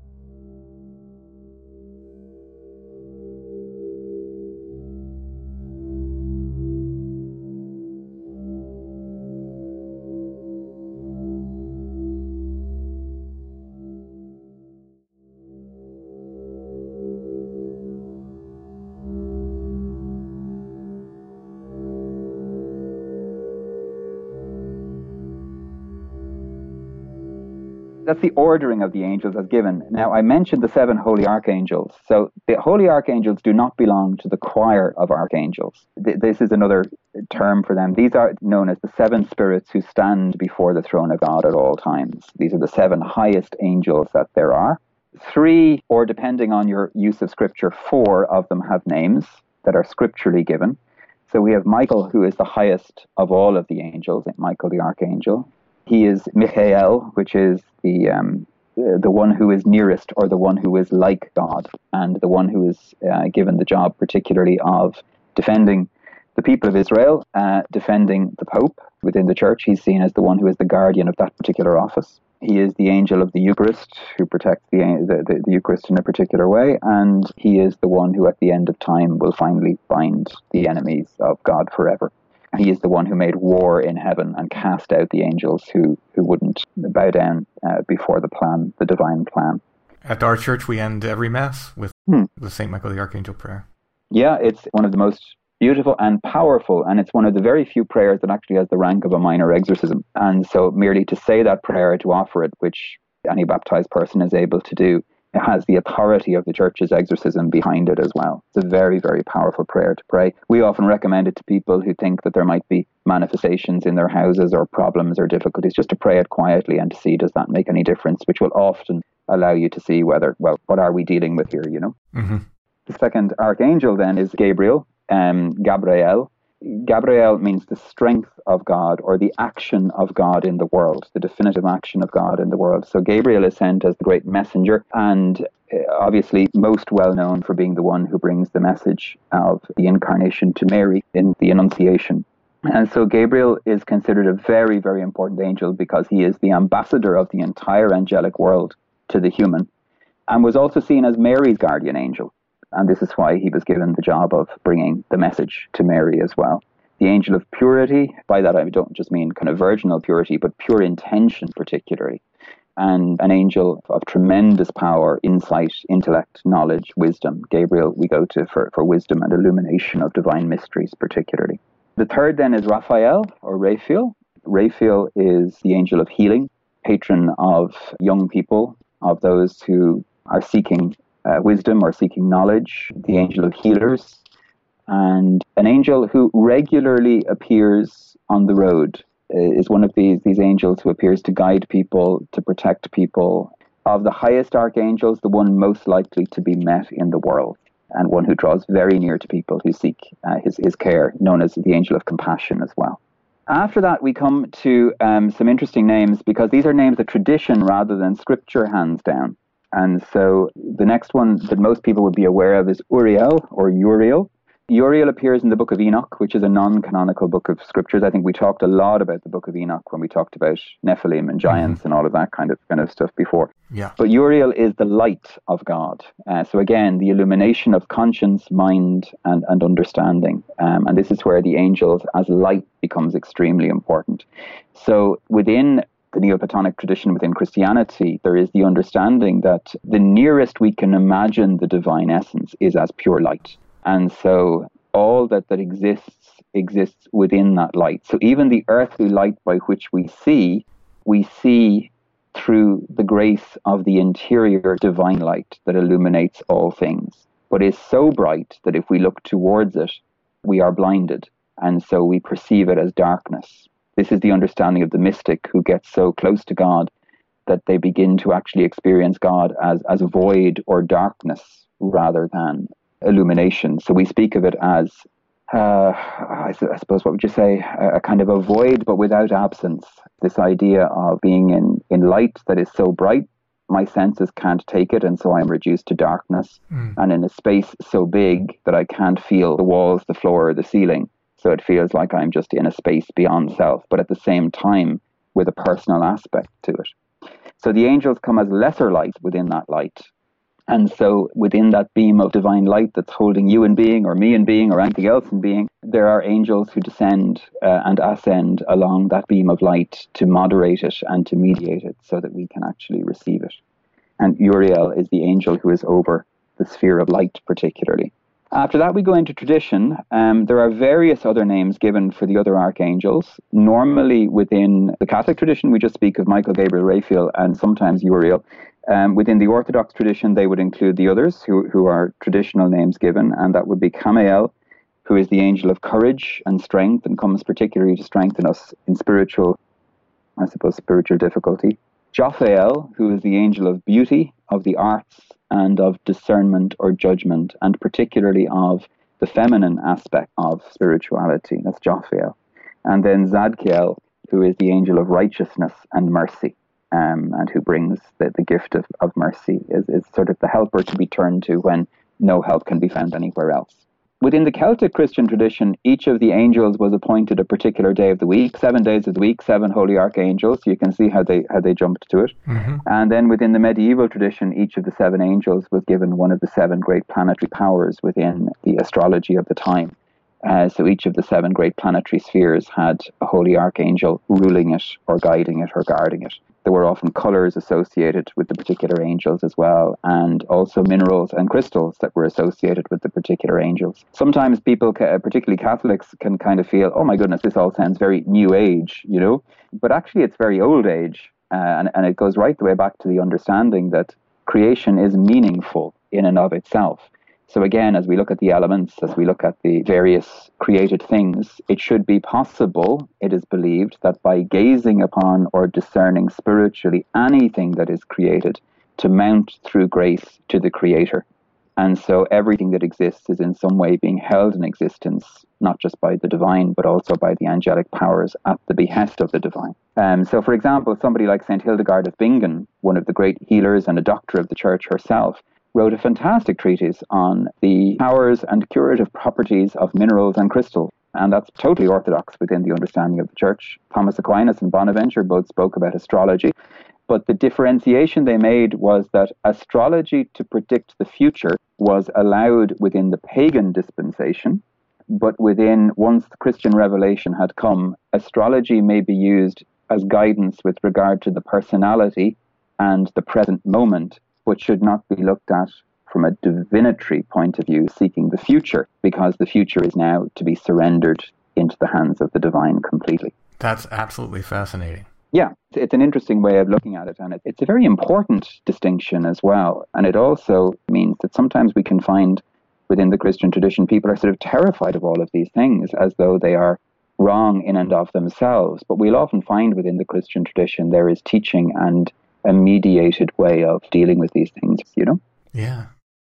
[SPEAKER 4] That's the ordering of the angels as given. Now, I mentioned the seven holy archangels. So the holy archangels do not belong to the choir of archangels. Th- this is another term for them. These are known as the seven spirits who stand before the throne of God at all times. These are the seven highest angels that there are. Three, or depending on your use of scripture, four of them have names that are scripturally given. So we have Michael, who is the highest of all of the angels, Michael the archangel. He is Michael, which is the um, the one who is nearest, or the one who is like God, and the one who is uh, given the job particularly of defending the people of Israel, uh, defending the Pope within the church. He's seen as the one who is the guardian of that particular office. He is the angel of the Eucharist, who protects the, the, the, the Eucharist in a particular way, and he is the one who at the end of time will finally bind the enemies of God forever. He is the one who made war in heaven and cast out the angels who, who wouldn't bow down uh, before the plan, the divine plan.
[SPEAKER 5] At our church, we end every Mass with hmm. the Saint Michael the Archangel prayer.
[SPEAKER 4] Yeah, it's one of the most beautiful and powerful, and it's one of the very few prayers that actually has the rank of a minor exorcism. And so merely to say that prayer, to offer it, which any baptized person is able to do, it has the authority of the church's exorcism behind it as well. It's a very, very powerful prayer to pray. We often recommend it to people who think that there might be manifestations in their houses or problems or difficulties, just to pray it quietly and to see, does that make any difference, which will often allow you to see whether, well, what are we dealing with here, you know? Mm-hmm. The second archangel then is Gabriel, um, Gabriel. Gabriel means the strength of God, or the action of God in the world, the definitive action of God in the world. So Gabriel is sent as the great messenger, and obviously most well known for being the one who brings the message of the incarnation to Mary in the Annunciation. And so Gabriel is considered a very, very important angel because he is the ambassador of the entire angelic world to the human, and was also seen as Mary's guardian angel. And this is why he was given the job of bringing the message to Mary as well. The angel of purity, by that I don't just mean kind of virginal purity, but pure intention particularly. And an angel of tremendous power, insight, intellect, knowledge, wisdom. Gabriel we go to for, for wisdom and illumination of divine mysteries particularly. The third then is Raphael, or Raphael. Raphael is the angel of healing, patron of young people, of those who are seeking Uh, wisdom or seeking knowledge, the angel of healers, and an angel who regularly appears on the road, uh, is one of these, these angels who appears to guide people, to protect people. Of the highest archangels, the one most likely to be met in the world, and one who draws very near to people who seek uh, his, his care, known as the angel of compassion as well. After that, we come to um, some interesting names, because these are names that tradition rather than scripture hands down. And so the next one that most people would be aware of is Uriel, or Uriel. Uriel appears in the Book of Enoch, which is a non-canonical book of scriptures. I think we talked a lot about the Book of Enoch when we talked about Nephilim and giants mm-hmm. and all of that kind of kind of stuff before.
[SPEAKER 5] Yeah.
[SPEAKER 4] But Uriel is the light of God. Uh, so again, the illumination of conscience, mind, and, and understanding. Um, and this is where the angels as light becomes extremely important. So within the Neoplatonic tradition within Christianity, there is the understanding that the nearest we can imagine the divine essence is as pure light. And so all that, that exists, exists within that light. So even the earthly light by which we see, we see through the grace of the interior divine light that illuminates all things, but is so bright that if we look towards it, we are blinded. And so we perceive it as darkness. This is the understanding of the mystic who gets so close to God that they begin to actually experience God as, as void or darkness rather than illumination. So we speak of it as uh, I, su- I suppose, what would you say, a, a kind of a void but without absence. This idea of being in, in light that is so bright, my senses can't take it, and so I'm reduced to darkness.
[SPEAKER 5] Mm.
[SPEAKER 4] And in a space so big that I can't feel the walls, the floor, or the ceiling. So it feels like I'm just in a space beyond self, but at the same time with a personal aspect to it. So the angels come as lesser light within that light. And so within that beam of divine light that's holding you in being, or me in being, or anything else in being, there are angels who descend uh, and ascend along that beam of light to moderate it and to mediate it so that we can actually receive it. And Uriel is the angel who is over the sphere of light particularly. After that, we go into tradition. Um, there are various other names given for the other archangels. Normally within the Catholic tradition, we just speak of Michael, Gabriel, Raphael, and sometimes Uriel. Um, within the Orthodox tradition, they would include the others who, who are traditional names given, and that would be Camael, who is the angel of courage and strength and comes particularly to strengthen us in spiritual, I suppose, spiritual difficulty. Jophael, who is the angel of beauty, of the arts, and of discernment or judgment, and particularly of the feminine aspect of spirituality. That's Jophael. And then Zadkiel, who is the angel of righteousness and mercy. Um, and who brings the, the gift of, of mercy, is, is sort of the helper to be turned to when no help can be found anywhere else. Within the Celtic Christian tradition, each of the angels was appointed a particular day of the week, seven days of the week, seven holy archangels. You can see how they how they jumped to it.
[SPEAKER 5] Mm-hmm.
[SPEAKER 4] And then within the medieval tradition, each of the seven angels was given one of the seven great planetary powers within the astrology of the time. Uh, so each of the seven great planetary spheres had a holy archangel ruling it or guiding it or guarding it. There were often colours associated with the particular angels as well, and also minerals and crystals that were associated with the particular angels. Sometimes people, particularly Catholics, can kind of feel, oh my goodness, this all sounds very new age, you know? But actually it's very old age, uh, and, and it goes right the way back to the understanding that creation is meaningful in and of itself. So again, as we look at the elements, as we look at the various created things, it should be possible, it is believed, that by gazing upon or discerning spiritually anything that is created, to mount through grace to the Creator. And so everything that exists is in some way being held in existence, not just by the divine, but also by the angelic powers at the behest of the divine. Um, so, for example, somebody like Saint Hildegard of Bingen, one of the great healers and a doctor of the Church herself, wrote a fantastic treatise on the powers and curative properties of minerals and crystals. And that's totally orthodox within the understanding of the Church. Thomas Aquinas and Bonaventure both spoke about astrology. But the differentiation they made was that astrology to predict the future was allowed within the pagan dispensation. But within, once the Christian revelation had come, astrology may be used as guidance with regard to the personality and the present moment, but should not be looked at from a divinatory point of view, seeking the future, because the future is now to be surrendered into the hands of the divine completely.
[SPEAKER 5] That's absolutely fascinating.
[SPEAKER 4] Yeah, it's an interesting way of looking at it, and it's a very important distinction as well. And it also means that sometimes we can find within the Christian tradition, people are sort of terrified of all of these things as though they are wrong in and of themselves. But we'll often find within the Christian tradition there is teaching and a mediated way of dealing with these things, you know?
[SPEAKER 5] Yeah.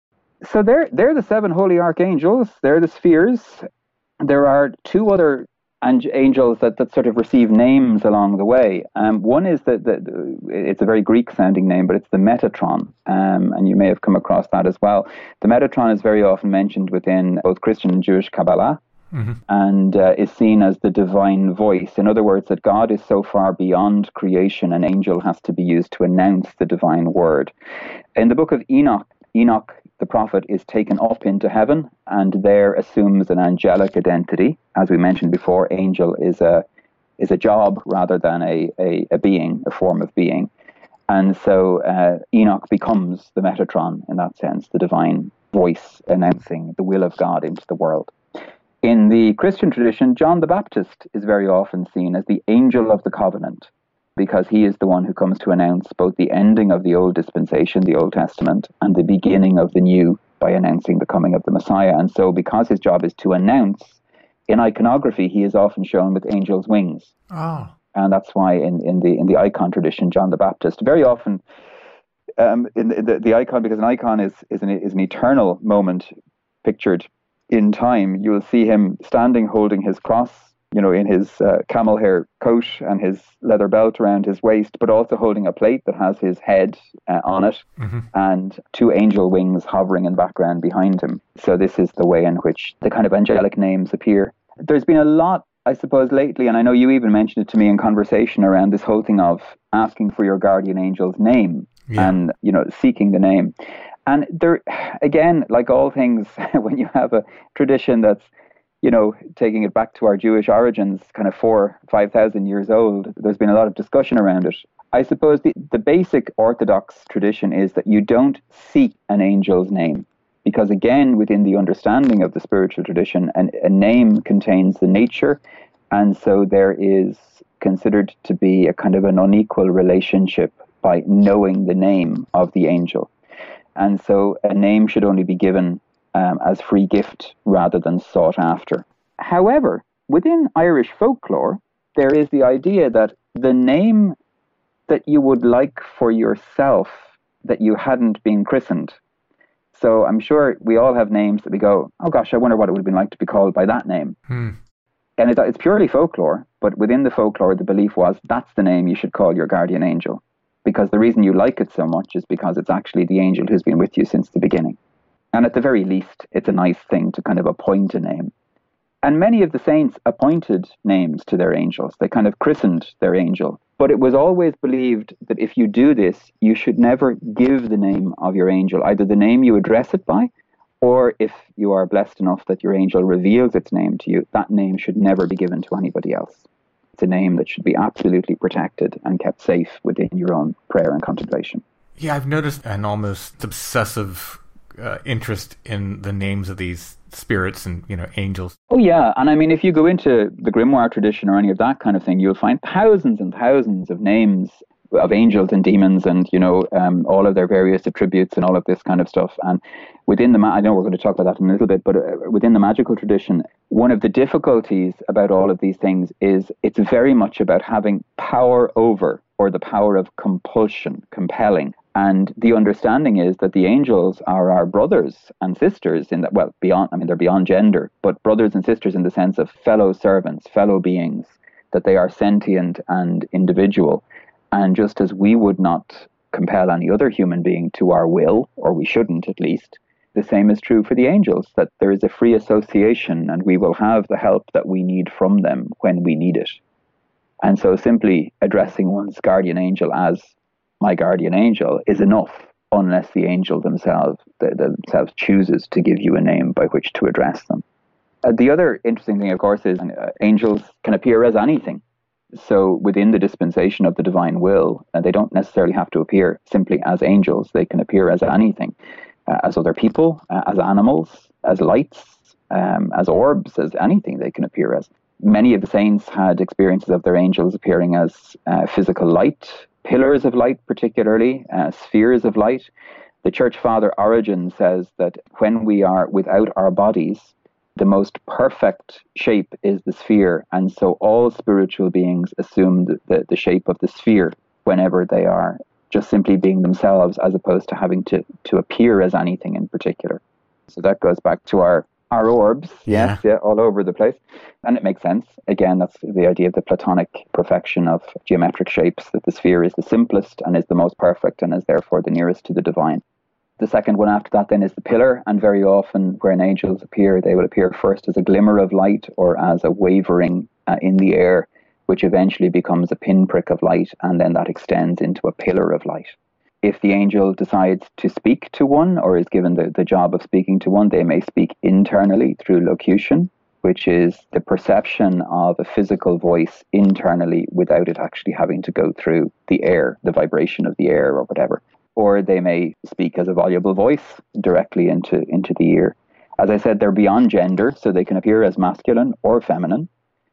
[SPEAKER 4] So they're, they're the seven holy archangels. They're the spheres. There are two other angels that, that sort of receive names along the way. Um, one is that the, it's a very Greek-sounding name, but it's the Metatron, um, and you may have come across that as well. The Metatron is very often mentioned within both Christian and Jewish Kabbalah, mm-hmm. and uh, is seen as the divine voice. In other words, that God is so far beyond creation, an angel has to be used to announce the divine word. In the book of Enoch, Enoch, the prophet, is taken up into heaven and there assumes an angelic identity. As we mentioned before, angel is a is a job rather than a, a, a being, a form of being. And so uh, Enoch becomes the Metatron in that sense, the divine voice announcing the will of God into the world. In the Christian tradition, John the Baptist is very often seen as the angel of the covenant, because he is the one who comes to announce both the ending of the Old Dispensation, the Old Testament, and the beginning of the New by announcing the coming of the Messiah. And so because his job is to announce, in iconography, he is often shown with angels' wings.
[SPEAKER 5] Oh.
[SPEAKER 4] And that's why in, in the in the icon tradition, John the Baptist, very often um, in the, the, the icon, because an icon is, is, an, is an eternal moment pictured in time, you'll see him standing holding his cross, you know, in his uh, camel hair coat and his leather belt around his waist, but also holding a plate that has his head uh, on it, mm-hmm. and two angel wings hovering in the background behind him. So this is the way in which the kind of angelic names appear. There's been a lot, I suppose, lately, and I know you even mentioned it to me in conversation around this whole thing of asking for your guardian angel's name, yeah. and, you know, seeking the name. And there, again, like all things, when you have a tradition that's, you know, taking it back to our Jewish origins, kind of four, five thousand years old, there's been a lot of discussion around it. I suppose the, the basic Orthodox tradition is that you don't seek an angel's name, because again, within the understanding of the spiritual tradition, an, a name contains the nature, and so there is considered to be a kind of an unequal relationship by knowing the name of the angel. And so a name should only be given um, as free gift rather than sought after. However, within Irish folklore, there is the idea that the name that you would like for yourself that you hadn't been christened. So I'm sure we all have names that we go, oh gosh, I wonder what it would have been like to be called by that name. Hmm. And it, it's purely folklore, but within the folklore, the belief was that's the name you should call your guardian angel. Because the reason you like it so much is because it's actually the angel who's been with you since the beginning. And at the very least, it's a nice thing to kind of appoint a name. And many of the saints appointed names to their angels. They kind of christened their angel. But it was always believed that if you do this, you should never give the name of your angel, either the name you address it by, or if you are blessed enough that your angel reveals its name to you, that name should never be given to anybody else. It's a name that should be absolutely protected and kept safe within your own prayer and contemplation.
[SPEAKER 5] Yeah, I've noticed an almost obsessive uh, interest in the names of these spirits and, you know, angels.
[SPEAKER 4] Oh, yeah. And I mean, if you go into the grimoire tradition or any of that kind of thing, you'll find thousands and thousands of names of angels and demons and, you know, um, all of their various attributes and all of this kind of stuff. And within the, ma- I know we're going to talk about that in a little bit, but uh, within the magical tradition, one of the difficulties about all of these things is it's very much about having power over, or the power of compulsion, compelling. And the understanding is that the angels are our brothers and sisters in that, well, beyond, I mean, they're beyond gender, but brothers and sisters in the sense of fellow servants, fellow beings, that they are sentient and individual. And just as we would not compel any other human being to our will, or we shouldn't at least, the same is true for the angels, that there is a free association and we will have the help that we need from them when we need it. And so simply addressing one's guardian angel as my guardian angel is enough, unless the angel themselves, themselves chooses to give you a name by which to address them. Uh, the other interesting thing, of course, is uh, angels can appear as anything. So within the dispensation of the divine will, uh, they don't necessarily have to appear simply as angels. They can appear as anything, uh, as other people, uh, as animals, as lights, um, as orbs, as anything they can appear as. Many of the saints had experiences of their angels appearing as uh, physical light, pillars of light particularly, uh, spheres of light. The Church Father Origen says that when we are without our bodies, the most perfect shape is the sphere, and so all spiritual beings assume the, the, the shape of the sphere whenever they are just simply being themselves, as opposed to having to, to appear as anything in particular. So that goes back to our, our orbs, yes, yeah. yeah, all over the place. And it makes sense. Again, that's the idea of the Platonic perfection of geometric shapes, that the sphere is the simplest and is the most perfect and is therefore the nearest to the divine. The second one after that then is the pillar, and very often when angels appear, they will appear first as a glimmer of light or as a wavering uh, in the air, which eventually becomes a pinprick of light, and then that extends into a pillar of light. If the angel decides to speak to one, or is given the, the job of speaking to one, they may speak internally through locution, which is the perception of a physical voice internally without it actually having to go through the air, the vibration of the air or whatever. Or they may speak as a voluble voice directly into, into the ear. As I said, they're beyond gender, so they can appear as masculine or feminine,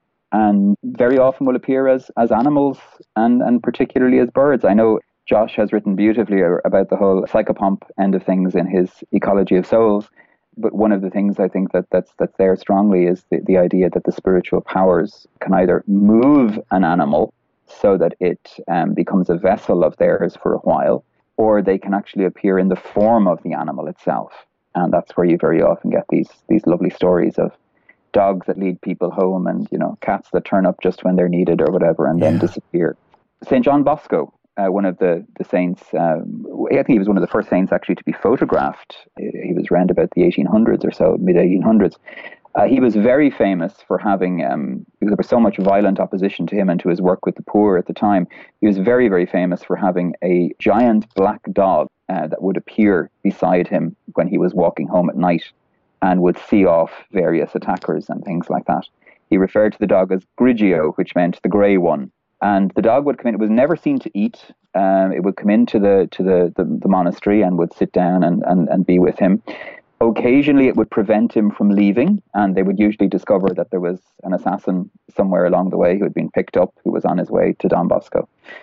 [SPEAKER 4] and very often will appear as, as animals and, and particularly as birds. I know Josh has written beautifully about the whole psychopomp end of things in his Ecology of Souls, but one of the things I think that that's, that's there strongly is the, the idea that the spiritual powers can either move an animal so that it um, becomes a vessel of theirs for a while, or they can actually appear in the form of the animal itself. And that's where you very often get these these lovely stories of dogs that lead people home, and, you know, cats that turn up just when they're needed or whatever and then
[SPEAKER 5] Yeah.
[SPEAKER 4] disappear. Saint John Bosco, uh, one of the, the saints, um, I think he was one of the first saints actually to be photographed. He was around about the eighteen hundreds or so, mid eighteen hundreds. Uh, he was very famous for having, um, because there was so much violent opposition to him and to his work with the poor at the time, he was very, very famous for having a giant black dog uh, that would appear beside him when he was walking home at night and would see off various attackers and things like that. He referred to the dog as Grigio, which meant the grey one. And the dog would come in. It was never seen to eat. Um, it would come into the to the, the, the monastery and would sit down and, and, and be with him. Occasionally, it would prevent him from leaving, and they would usually discover that there was an assassin somewhere along the way who had been picked up, who was on his way to Don Bosco.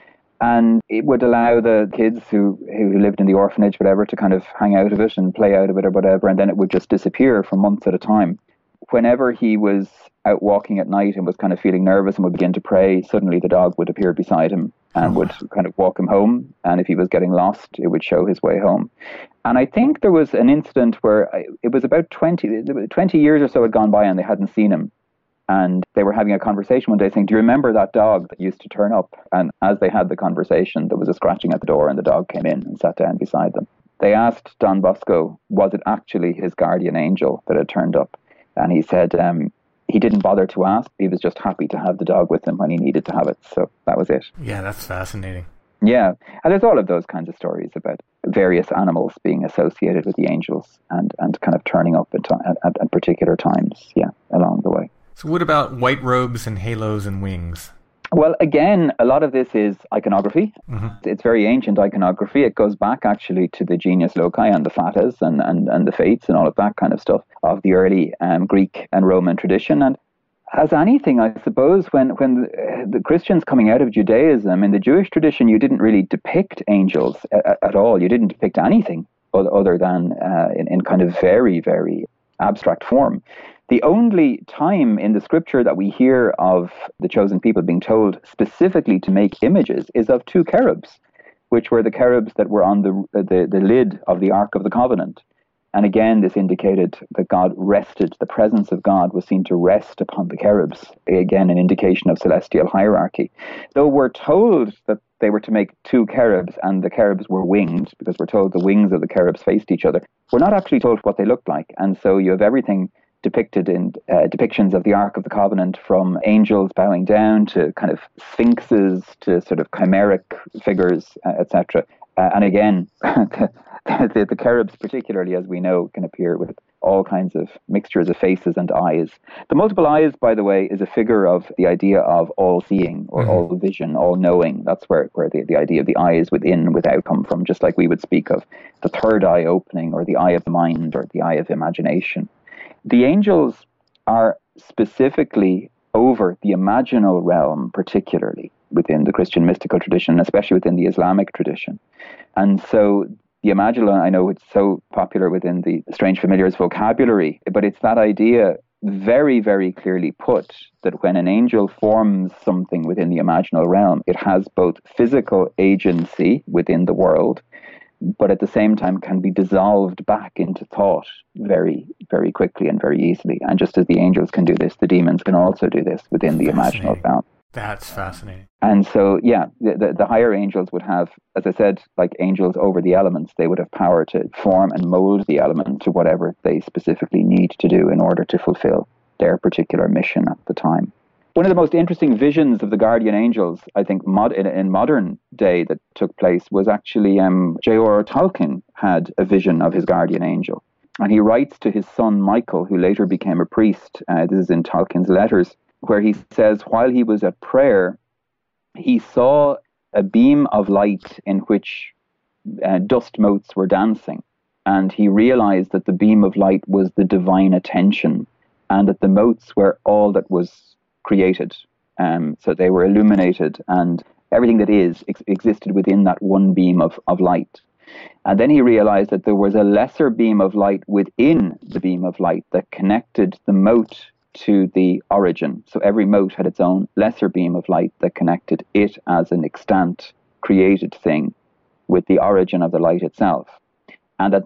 [SPEAKER 4] And it would allow the kids who, who lived in the orphanage, whatever, to kind of hang out of it and play out of it or whatever, and then it would just disappear for months at a time. Whenever he was out walking at night and was kind of feeling nervous and would begin to pray, suddenly the dog would appear beside him and would kind of walk him home. And if he was getting lost, it would show his way home. And I think there was an incident where I, it was about twenty, twenty years or so had gone by and they hadn't seen him. And they were having a conversation one day saying, do you remember that dog that used to turn up? And as they had the conversation, there was a scratching at the door and the dog came in and sat down beside them. They asked Don Bosco, was it actually his guardian angel that had turned up? And he said um, he didn't bother to ask. He was just happy to have the dog with him when he needed to have it. So that was it.
[SPEAKER 5] Yeah, that's fascinating.
[SPEAKER 4] Yeah. And there's all of those kinds of stories about various animals being associated with the angels and, and kind of turning up at, at, at particular times, yeah, along the way.
[SPEAKER 5] So what about white robes and halos and wings?
[SPEAKER 4] Well, again, a lot of this is iconography.
[SPEAKER 5] Mm-hmm.
[SPEAKER 4] It's very ancient iconography. It goes back actually to the Genius Loci and the Fatas and, and, and the Fates and all of that kind of stuff of the early um, Greek and Roman tradition. And as anything, I suppose, when, when the, the Christians coming out of Judaism, in the Jewish tradition, you didn't really depict angels at, at all. You didn't depict anything other, other than uh, in, in kind of very, very abstract form. The only time in the scripture that we hear of the chosen people being told specifically to make images is of two cherubs, which were the cherubs that were on the, the, the lid of the Ark of the Covenant. And again, this indicated that God rested, the presence of God was seen to rest upon the cherubs. Again, an indication of celestial hierarchy. Though we're told that they were to make two cherubs and the cherubs were winged, because we're told the wings of the cherubs faced each other, we're not actually told what they looked like. And so you have everything depicted in uh, depictions of the Ark of the Covenant, from angels bowing down to kind of sphinxes to sort of chimeric figures, uh, et cetera. Uh, and again, the, the, the cherubs, particularly as we know, can appear with all kinds of mixtures of faces and eyes. The multiple eyes, by the way, is a figure of the idea of all-seeing or mm-hmm. all-vision, all-knowing. That's where, where the, the idea of the eye is within, without come from, just like we would speak of the third eye opening or the eye of the mind or the eye of imagination. The angels are specifically over the imaginal realm, particularly within the Christian mystical tradition, especially within the Islamic tradition. And so the imaginal, I know it's so popular within the Strange Familiars vocabulary, but it's that idea very, very clearly put that when an angel forms something within the imaginal realm, it has both physical agency within the world, but at the same time can be dissolved back into thought very, very quickly and very easily. And just as the angels can do this, the demons can also do this within the imaginal realm.
[SPEAKER 5] That's fascinating.
[SPEAKER 4] And so, yeah, the, the, the higher angels would have, as I said, like angels over the elements, they would have power to form and mold the element to whatever they specifically need to do in order to fulfill their particular mission at the time. One of the most interesting visions of the guardian angels, I think, mod- in, in modern day that took place was actually um, J R R Tolkien had a vision of his guardian angel. And he writes to his son Michael, who later became a priest, uh, this is in Tolkien's letters, where he says, while he was at prayer, he saw a beam of light in which uh, dust motes were dancing. And he realized that the beam of light was the divine attention and that the motes were all that was created. Um, so they were illuminated and everything that is ex- existed within that one beam of, of light. And then he realized that there was a lesser beam of light within the beam of light that connected the mote to the origin. So every mote had its own lesser beam of light that connected it as an extant created thing with the origin of the light itself. And that that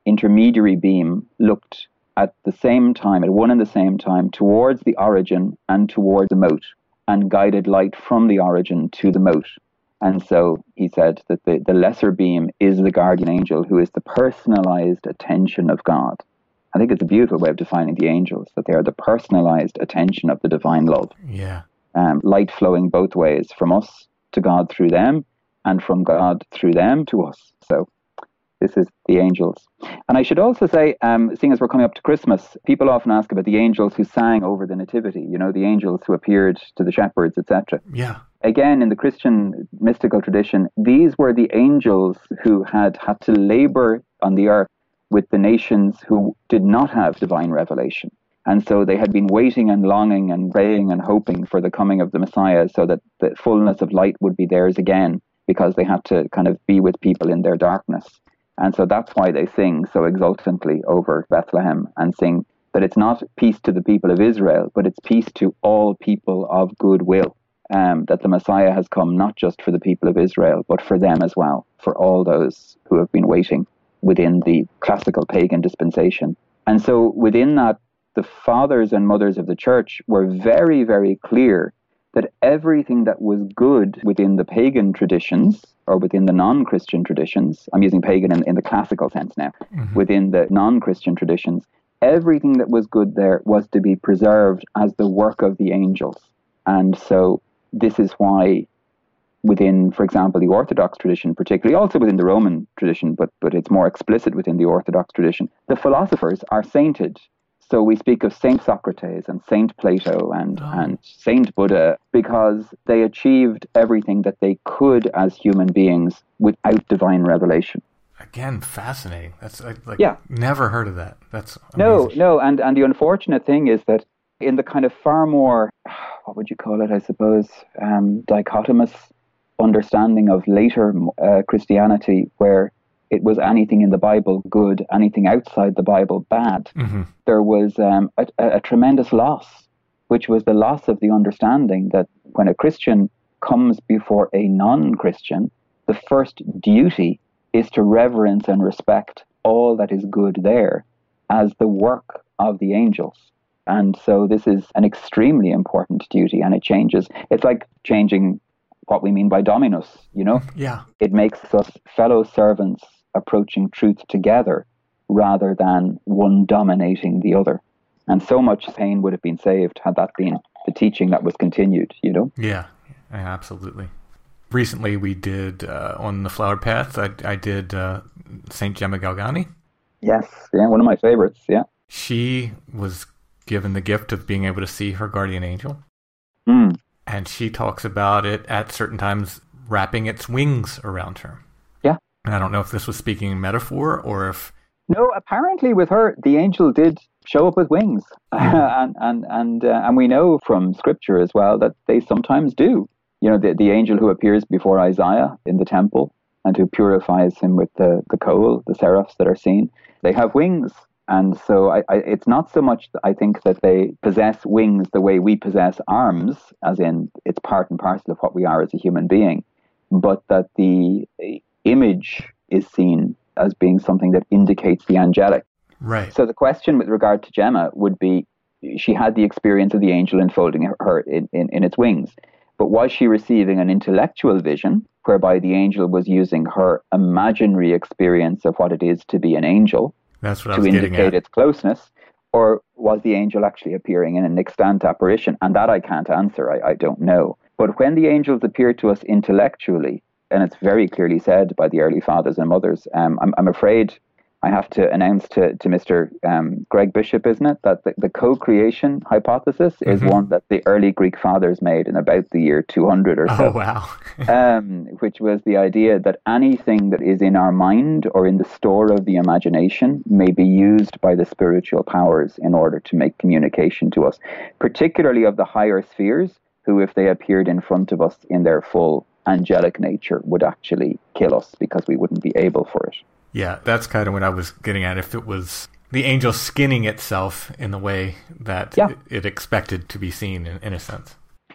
[SPEAKER 4] intermediary beam looked at the same time, at one and the same time, towards the origin and towards the mote, and guided light from the origin to the mote. And so he said that the, the lesser beam is the guardian angel, who is the personalized attention of God. I think it's a beautiful way of defining the angels, that they are the personalized attention of the divine love.
[SPEAKER 5] Yeah.
[SPEAKER 4] Um, light flowing both ways, from us to God through them, and from God through them to us. So this is the angels. And I should also say, um, seeing as we're coming up to Christmas, people often ask about the angels who sang over the nativity, you know, the angels who appeared to the shepherds, et cetera.
[SPEAKER 5] Yeah.
[SPEAKER 4] Again, in the Christian mystical tradition, these were the angels who had had to labor on the earth with the nations who did not have divine revelation. And so they had been waiting and longing and praying and hoping for the coming of the Messiah, so that the fullness of light would be theirs again, because they had to kind of be with people in their darkness. And so that's why they sing so exultantly over Bethlehem, and sing that it's not peace to the people of Israel, but it's peace to all people of goodwill. Um, that the Messiah has come not just for the people of Israel, but for them as well, for all those who have been waiting within the classical pagan dispensation. And so within that, the fathers and mothers of the church were very, very clear that everything that was good within the pagan traditions, or within the non-Christian traditions, I'm using pagan in, in the classical sense now, mm-hmm. within the non-Christian traditions, everything that was good there was to be preserved as the work of the angels. And so this is why within, for example, the Orthodox tradition, particularly also within the Roman tradition, but, but it's more explicit within the Orthodox tradition, the philosophers are sainted. So we speak of Saint Socrates and Saint Plato and, oh. and Saint Buddha, because they achieved everything that they could as human beings without divine revelation.
[SPEAKER 5] Again, fascinating. That's I, like
[SPEAKER 4] yeah.
[SPEAKER 5] never heard of that. That's
[SPEAKER 4] No,
[SPEAKER 5] amazing.
[SPEAKER 4] no, and, and the unfortunate thing is that in the kind of far more, what would you call it, I suppose, um, dichotomous understanding of later uh, Christianity, where it was anything in the Bible good, anything outside the Bible bad, mm-hmm. there was um, a, a tremendous loss, which was the loss of the understanding that when a Christian comes before a non-Christian, the first duty is to reverence and respect all that is good there as the work of the angels. And so this is an extremely important duty, and it changes. It's like changing what we mean by dominus, you know?
[SPEAKER 5] Yeah.
[SPEAKER 4] It makes us fellow servants approaching truth together rather than one dominating the other. And so much pain would have been saved had that been the teaching that was continued, you know?
[SPEAKER 5] Yeah, yeah, absolutely. Recently we did, uh, on the Flowered Path, I, I did uh, Saint Gemma Galgani.
[SPEAKER 4] Yes, yeah, one of my favorites, yeah.
[SPEAKER 5] She was given the gift of being able to see her guardian angel.
[SPEAKER 4] Mm.
[SPEAKER 5] And she talks about it at certain times wrapping its wings around her.
[SPEAKER 4] Yeah.
[SPEAKER 5] And I don't know if this was speaking in metaphor or if...
[SPEAKER 4] No, apparently with her, the angel did show up with wings. and and and, uh, and we know from scripture as well that they sometimes do. You know, the, the angel who appears before Isaiah in the temple and who purifies him with the, the coal, the seraphs that are seen, they have wings. And so I, I, it's not so much, I think, that they possess wings the way we possess arms, as in it's part and parcel of what we are as a human being, but that the image is seen as being something that indicates the angelic.
[SPEAKER 5] Right.
[SPEAKER 4] So the question with regard to Gemma would be, she had the experience of the angel enfolding her in, in, in its wings, but was she receiving an intellectual vision whereby the angel was using her imaginary experience of what it is to be an angel
[SPEAKER 5] That's what I
[SPEAKER 4] to
[SPEAKER 5] was getting
[SPEAKER 4] indicate
[SPEAKER 5] at.
[SPEAKER 4] its closeness, or was the angel actually appearing in an extant apparition? And that I can't answer, I, I don't know. But when the angels appear to us intellectually, and it's very clearly said by the early fathers and mothers, um, I'm, I'm afraid I have to announce to, to Mister Um, Greg Bishop, isn't it, that the, the co-creation hypothesis is mm-hmm. one that the early Greek fathers made in about the year two hundred or so.
[SPEAKER 5] Oh, wow.
[SPEAKER 4] um, which was the idea that anything that is in our mind or in the store of the imagination may be used by the spiritual powers in order to make communication to us, particularly of the higher spheres, who, if they appeared in front of us in their full angelic nature, would actually kill us because we wouldn't be able for it.
[SPEAKER 5] Yeah, that's kind of what I was getting at. If it was the angel skinning itself in the way that
[SPEAKER 4] yeah.
[SPEAKER 5] it, it expected to be seen, in, in a sense.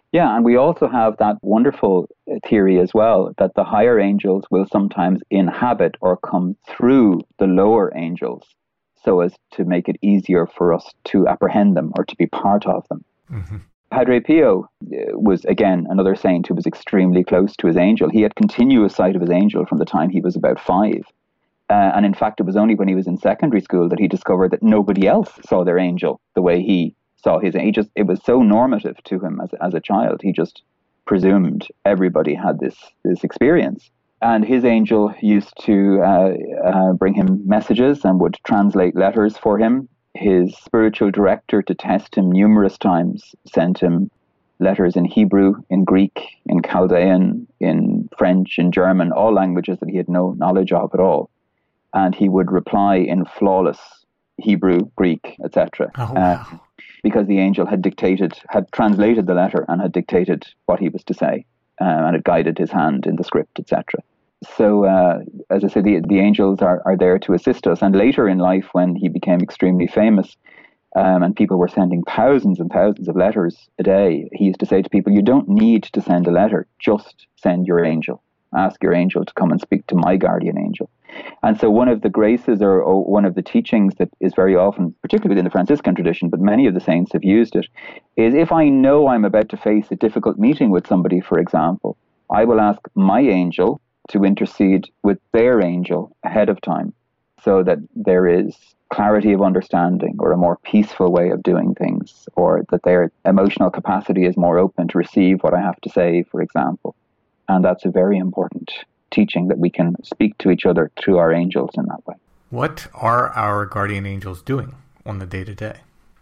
[SPEAKER 4] Yeah, and we also have that wonderful theory as well, that the higher angels will sometimes inhabit or come through the lower angels so as to make it easier for us to apprehend them or to be part of them. Mm-hmm. Padre Pio was, again, another saint who was extremely close to his angel. He had continuous sight of his angel from the time he was about five. Uh, and in fact, it was only when he was in secondary school that he discovered that nobody else saw their angel the way he saw his. He just, it was so normative to him as, as a child. He just presumed everybody had this, this experience. And his angel used to uh, uh, bring him messages and would translate letters for him. His spiritual director, to test him numerous times, sent him letters in Hebrew, in Greek, in Chaldean, in French, in German, all languages that he had no knowledge of at all. And he would reply in flawless Hebrew, Greek, et cetera.
[SPEAKER 5] Oh, wow.
[SPEAKER 4] uh, because the angel had dictated, had translated the letter and had dictated what he was to say, uh, and had guided his hand in the script, et cetera. So, uh, as I said, the, the angels are, are there to assist us. And later in life, when he became extremely famous, um, and people were sending thousands and thousands of letters a day, he used to say to people, you don't need to send a letter, just send your angel. Ask your angel to come and speak to my guardian angel. And so one of the graces or, or one of the teachings that is very often, particularly within the Franciscan tradition, but many of the saints have used it, is if I know I'm about to face a difficult meeting with somebody, for example, I will ask my angel to intercede with their angel ahead of time so that there is clarity of understanding or a more peaceful way of doing things, or that their emotional capacity is more open to receive what I have to say, for example. And that's a very important teaching, that we can speak to each other through our angels in that way.
[SPEAKER 5] What are our guardian angels doing on the day-to-day?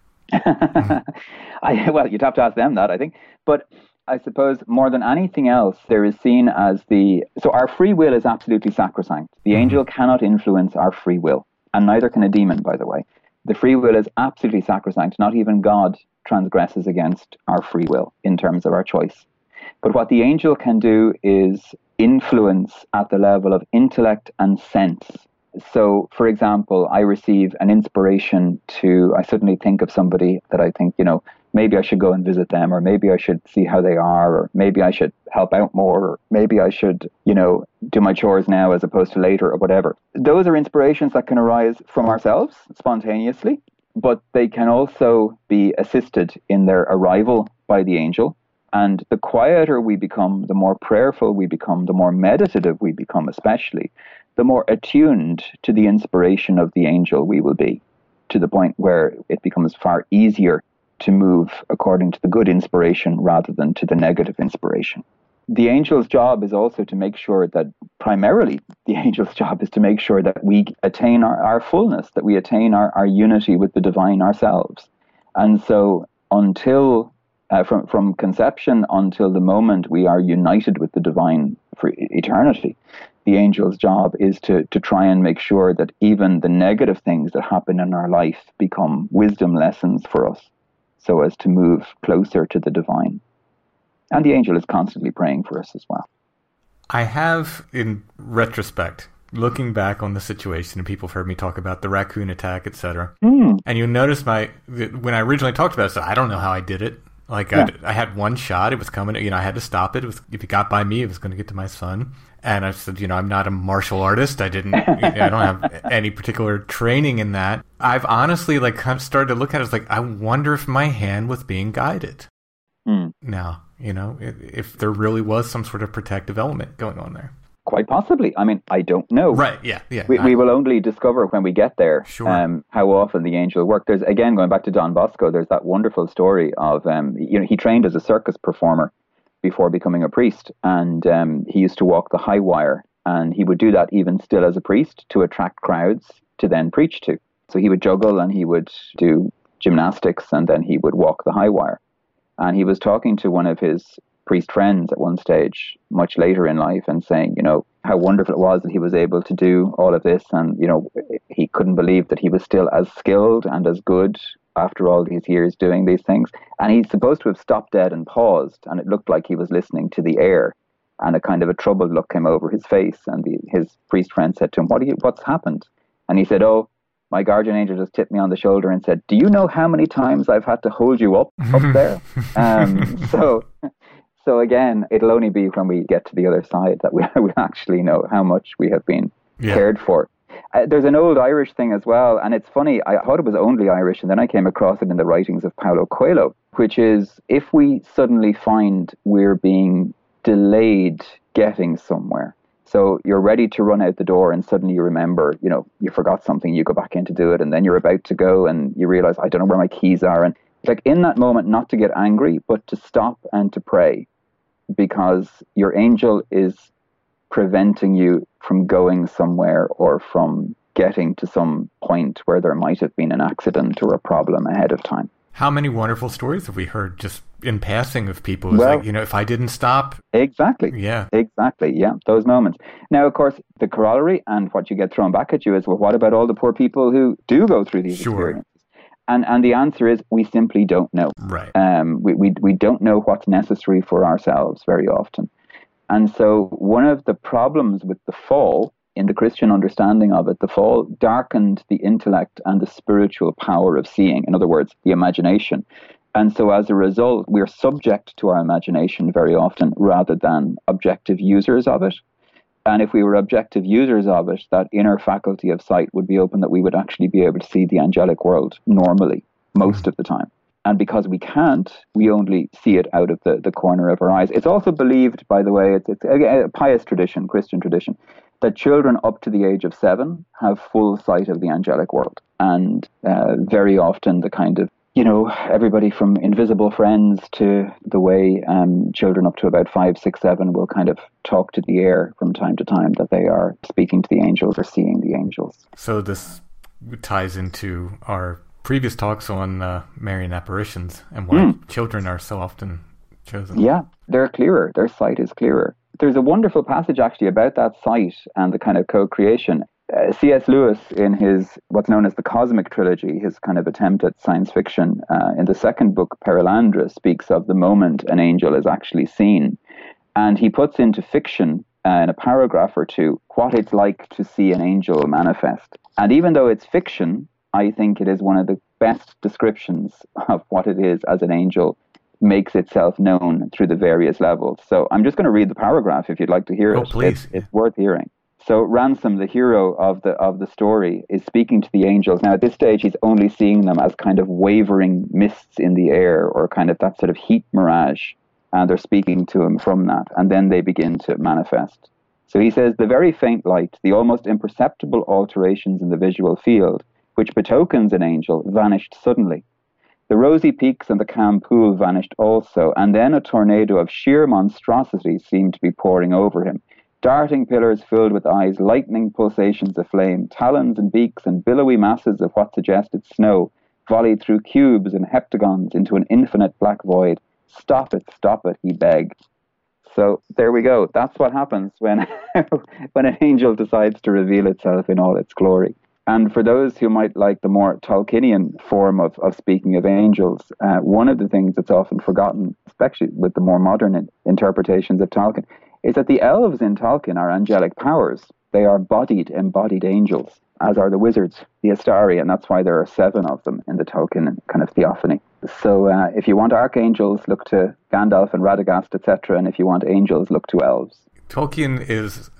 [SPEAKER 4] I, well, you'd have to ask them that, I think. But I suppose more than anything else, there is seen as the... So our free will is absolutely sacrosanct. The mm-hmm. angel cannot influence our free will, and neither can a demon, by the way. The free will is absolutely sacrosanct. Not even God transgresses against our free will in terms of our choice. But what the angel can do is influence at the level of intellect and sense. So, for example, I receive an inspiration to, I suddenly think of somebody that I think, you know, maybe I should go and visit them, or maybe I should see how they are, or maybe I should help out more, or maybe I should, you know, do my chores now as opposed to later, or whatever. Those are inspirations that can arise from ourselves spontaneously, but they can also be assisted in their arrival by the angel. And the quieter we become, the more prayerful we become, the more meditative we become especially, the more attuned to the inspiration of the angel we will be, to the point where it becomes far easier to move according to the good inspiration rather than to the negative inspiration. The angel's job is also to make sure that, primarily, the angel's job is to make sure that we attain our, our fullness, that we attain our, our unity with the divine ourselves. And so until... Uh, from, from conception until the moment we are united with the divine for eternity, the angel's job is to, to try and make sure that even the negative things that happen in our life become wisdom lessons for us, so as to move closer to the divine. And the angel is constantly praying for us as well.
[SPEAKER 5] I have, in retrospect, looking back on the situation, and people have heard me talk about the raccoon attack, et cetera. Mm. And you notice my, when I originally talked about it, I said, I don't know how I did it. Like, yeah. I, I had one shot, it was coming, you know, I had to stop it. It was, if it got by me, it was going to get to my son. And I said, you know, I'm not a martial artist. I didn't, I don't have any particular training in that. I've honestly, like, kind of started to look at it as, like, I wonder if my hand was being guided. Mm. Now, you know, if there really was some sort of protective element going on there.
[SPEAKER 4] Quite possibly. I mean, I don't know.
[SPEAKER 5] Right, yeah, yeah.
[SPEAKER 4] We,
[SPEAKER 5] I,
[SPEAKER 4] we will only discover when we get there
[SPEAKER 5] sure.
[SPEAKER 4] um, how often the angel worked. There's, again, going back to Don Bosco, there's that wonderful story of, um, you know, he trained as a circus performer before becoming a priest, and um, he used to walk the high wire, and he would do that even still as a priest to attract crowds to then preach to. So he would juggle and he would do gymnastics, and then he would walk the high wire. And he was talking to one of his priest friends at one stage, much later in life, and saying, you know, how wonderful it was that he was able to do all of this. And, you know, he couldn't believe that he was still as skilled and as good after all these years doing these things. And he's supposed to have stopped dead and paused, and it looked like he was listening to the air. And a kind of a troubled look came over his face. And the, his priest friend said to him, what do you, what's happened? And he said, oh, my guardian angel just tipped me on the shoulder and said, do you know how many times I've had to hold you up, up there? Um, so So again, it'll only be when we get to the other side that we we actually know how much we have been yeah. cared for. Uh, there's an old Irish thing as well, and it's funny, I thought it was only Irish, and then I came across it in the writings of Paulo Coelho, which is, if we suddenly find we're being delayed getting somewhere, so you're ready to run out the door and suddenly you remember, you know, you forgot something, you go back in to do it, and then you're about to go and you realize, I don't know where my keys are, and like in that moment, not to get angry, but to stop and to pray, because your angel is preventing you from going somewhere or from getting to some point where there might have been an accident or a problem ahead of time.
[SPEAKER 5] How many wonderful stories have we heard just in passing of people? It's
[SPEAKER 4] well,
[SPEAKER 5] like, you know, if I didn't stop.
[SPEAKER 4] Exactly.
[SPEAKER 5] Yeah.
[SPEAKER 4] Exactly. Yeah. Those moments. Now, of course, the corollary and what you get thrown back at you is, well, what about all the poor people who do go through these
[SPEAKER 5] sure.
[SPEAKER 4] experiences? And and the answer is we simply don't know.
[SPEAKER 5] Right.
[SPEAKER 4] Um, we, we, we don't know what's necessary for ourselves very often. And so one of the problems with the fall, in the Christian understanding of it, the fall darkened the intellect and the spiritual power of seeing. In other words, the imagination. And so as a result, we're subject to our imagination very often rather than objective users of it. And if we were objective users of it, that inner faculty of sight would be open, that we would actually be able to see the angelic world normally, most of the time. And because we can't, we only see it out of the, the corner of our eyes. It's also believed, by the way, it's, it's a, a pious tradition, Christian tradition, that children up to the age of seven have full sight of the angelic world. And uh, very often the kind of, you know, everybody from invisible friends to the way um, children up to about five, six, seven will kind of talk to the air from time to time, that they are speaking to the angels or seeing the angels.
[SPEAKER 5] So this ties into our previous talks on uh, Marian apparitions and why mm. children are so often chosen.
[SPEAKER 4] Yeah, they're clearer. Their sight is clearer. There's a wonderful passage actually about that sight and the kind of co-creation. Uh, C S Lewis, in his what's known as the Cosmic Trilogy, his kind of attempt at science fiction, uh, in the second book, Perilandra, speaks of the moment an angel is actually seen. And he puts into fiction, uh, in a paragraph or two, what it's like to see an angel manifest. And even though it's fiction, I think it is one of the best descriptions of what it is as an angel makes itself known through the various levels. So I'm just going to read the paragraph if you'd like to hear
[SPEAKER 5] oh,
[SPEAKER 4] it.
[SPEAKER 5] Please.
[SPEAKER 4] It's, it's worth hearing. So Ransom, the hero of the of the story, is speaking to the angels. Now at this stage he's only seeing them as kind of wavering mists in the air, or kind of that sort of heat mirage. And they're speaking to him from that. And then they begin to manifest. So he says, the very faint light, the almost imperceptible alterations in the visual field, which betokens an angel, vanished suddenly. The rosy peaks and the calm pool vanished also, and then a tornado of sheer monstrosity seemed to be pouring over him. Darting pillars filled with eyes, lightning pulsations of flame, talons and beaks and billowy masses of what suggested snow, volleyed through cubes and heptagons into an infinite black void. Stop it, stop it, he begged. So there we go. That's what happens when, when an angel decides to reveal itself in all its glory. And for those who might like the more Tolkienian form of, of speaking of angels, uh, one of the things that's often forgotten, especially with the more modern in, interpretations of Tolkien, is that the elves in Tolkien are angelic powers. They are bodied, embodied angels, as are the wizards, the Astari, and that's why there are seven of them in the Tolkien kind of theophany. So uh, if you want archangels, look to Gandalf and Radagast, et cetera, and if you want angels, look to elves.
[SPEAKER 5] Tolkien is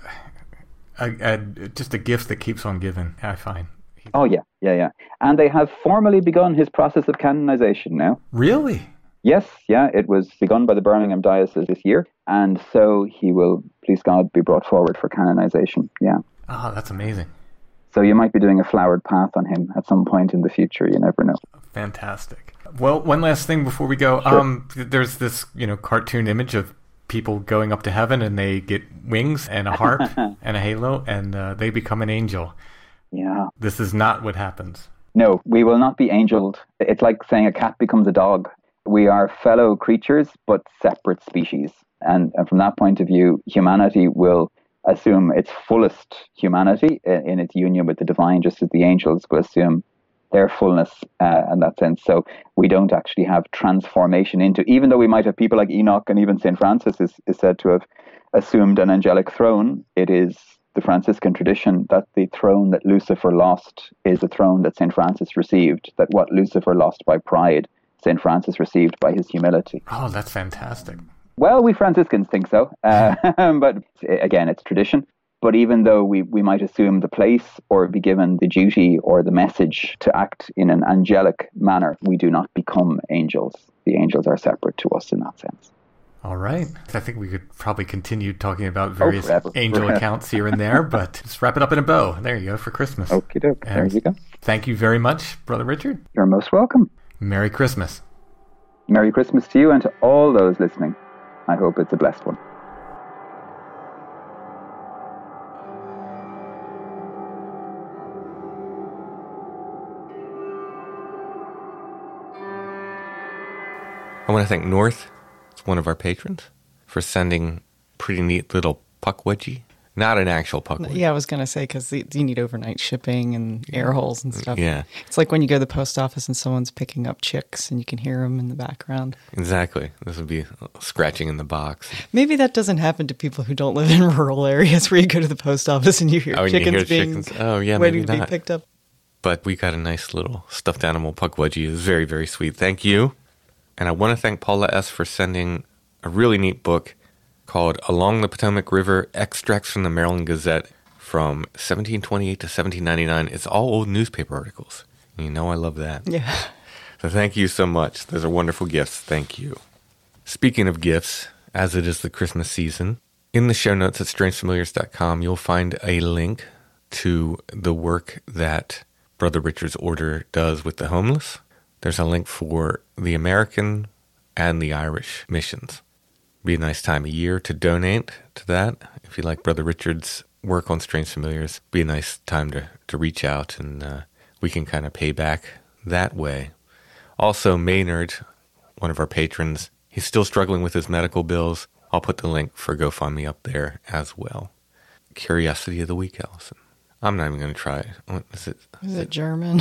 [SPEAKER 5] a, a, just a gift that keeps on giving, I find.
[SPEAKER 4] Oh, yeah, yeah, yeah. And they have formally begun his process of canonization now.
[SPEAKER 5] Really?
[SPEAKER 4] Yes, yeah, it was begun by the Birmingham Diocese this year, and so he will, please God, be brought forward for canonization, yeah.
[SPEAKER 5] Oh, that's amazing.
[SPEAKER 4] So you might be doing a flowered path on him at some point in the future, you never know.
[SPEAKER 5] Fantastic. Well, one last thing before we go.
[SPEAKER 4] Sure.
[SPEAKER 5] Um, there's this, you know, cartoon image of people going up to heaven, and they get wings and a harp and a halo, and uh, they become an angel.
[SPEAKER 4] Yeah.
[SPEAKER 5] This is not what happens.
[SPEAKER 4] No, we will not be angeled. It's like saying a cat becomes a dog. We are fellow creatures, but separate species. And, and from that point of view, humanity will assume its fullest humanity in, in its union with the divine, just as the angels will assume their fullness uh, in that sense. So we don't actually have transformation into, even though we might have people like Enoch, and even Saint Francis is, is said to have assumed an angelic throne, it is the Franciscan tradition that the throne that Lucifer lost is the throne that Saint Francis received, that what Lucifer lost by pride, Saint Francis received by his humility.
[SPEAKER 5] Oh, that's fantastic.
[SPEAKER 4] Well, we Franciscans think so. Uh, but again, it's tradition. But even though we, we might assume the place or be given the duty or the message to act in an angelic manner, we do not become angels. The angels are separate to us in that sense.
[SPEAKER 5] All right. I think we could probably continue talking about various
[SPEAKER 4] oh, forever.
[SPEAKER 5] angel
[SPEAKER 4] Forever.
[SPEAKER 5] accounts here and there, but just wrap it up in a bow. There you go for Christmas.
[SPEAKER 4] Okie doke. There you go.
[SPEAKER 5] Thank you very much, Brother Richard.
[SPEAKER 4] You're most welcome.
[SPEAKER 5] Merry Christmas.
[SPEAKER 4] Merry Christmas to you and to all those listening. I hope it's a blessed one.
[SPEAKER 2] I want to thank North, it's one of our patrons, for sending pretty neat little puck wedgie. Not an actual puck wedgie.
[SPEAKER 3] Yeah, I was going to say, because you need overnight shipping and air holes and stuff.
[SPEAKER 2] Yeah.
[SPEAKER 3] It's like when you go to the post office and someone's picking up chicks and you can hear them in the background.
[SPEAKER 2] Exactly. This would be scratching in the box.
[SPEAKER 3] Maybe that doesn't happen to people who don't live in rural areas where you go to the post office and you hear
[SPEAKER 2] Oh, and
[SPEAKER 3] chickens
[SPEAKER 2] you hear
[SPEAKER 3] being
[SPEAKER 2] chickens. Oh, yeah,
[SPEAKER 3] waiting
[SPEAKER 2] maybe
[SPEAKER 3] to be
[SPEAKER 2] not.
[SPEAKER 3] picked up.
[SPEAKER 2] But we got a nice little stuffed animal puck wedgie. It was very, very sweet. Thank you. And I want to thank Paula S. for sending a really neat book called Along the Potomac River, Extracts from the Maryland Gazette from seventeen twenty-eight to seventeen ninety-nine. It's all old newspaper articles. You know I love that.
[SPEAKER 3] Yeah.
[SPEAKER 2] So thank you so much. Those are wonderful gifts. Thank you. Speaking of gifts, as it is the Christmas season, in the show notes at strange familiars dot com, you'll find a link to the work that Brother Richard's Order does with the homeless. There's a link for the American and the Irish missions. Be a nice time of year to donate to that. If you like Brother Richard's work on Strange Familiars, be a nice time to, to reach out, and uh, we can kind of pay back that way. Also, Maynard, one of our patrons, he's still struggling with his medical bills. I'll put the link for GoFundMe up there as well. Curiosity of the week, Allison. I'm not even going to try it. What is it?
[SPEAKER 3] Is it German?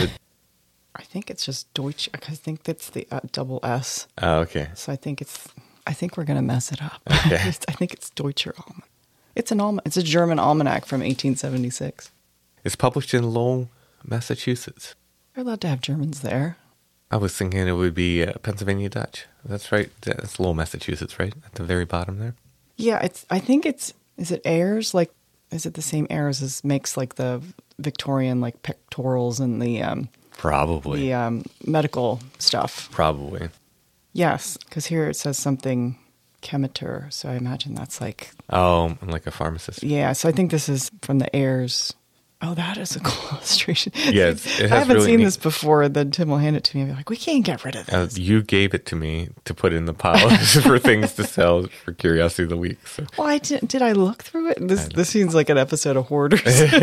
[SPEAKER 3] I think it's just Deutsch. I think that's the uh, double S.
[SPEAKER 2] Oh, okay.
[SPEAKER 3] So I think it's. I think we're gonna mess it up.
[SPEAKER 2] Okay.
[SPEAKER 3] I think it's Deutscher Almanac. It's an alma- It's a German almanac from eighteen seventy-six.
[SPEAKER 2] It's published in Lowell, Massachusetts.
[SPEAKER 3] They're allowed to have Germans there.
[SPEAKER 2] I was thinking it would be uh, Pennsylvania Dutch. That's right. That's Lowell, Massachusetts, right? At the very bottom there.
[SPEAKER 3] Yeah, it's. I think it's. Is it Ayers? Like, is it the same Ayers as makes like the Victorian like pectorals and the um,
[SPEAKER 2] Probably.
[SPEAKER 3] the um, medical stuff?
[SPEAKER 2] Probably.
[SPEAKER 3] Yes, because here it says something chemitur, so I imagine that's like.
[SPEAKER 2] Oh, I'm like a pharmacist.
[SPEAKER 3] Yeah, so I think this is from the Ayers. Oh, that is a cool illustration.
[SPEAKER 2] Yeah, it's, it has
[SPEAKER 3] I haven't
[SPEAKER 2] really
[SPEAKER 3] seen
[SPEAKER 2] neat-
[SPEAKER 3] this before. Then Tim will hand it to me. I'll be like, we can't get rid of
[SPEAKER 2] Uh,
[SPEAKER 3] this.
[SPEAKER 2] you gave it to me to put in the pile for things to sell for Curiosity of the Week. So.
[SPEAKER 3] Why did, did I look through it? This this seems like an episode of Hoarders.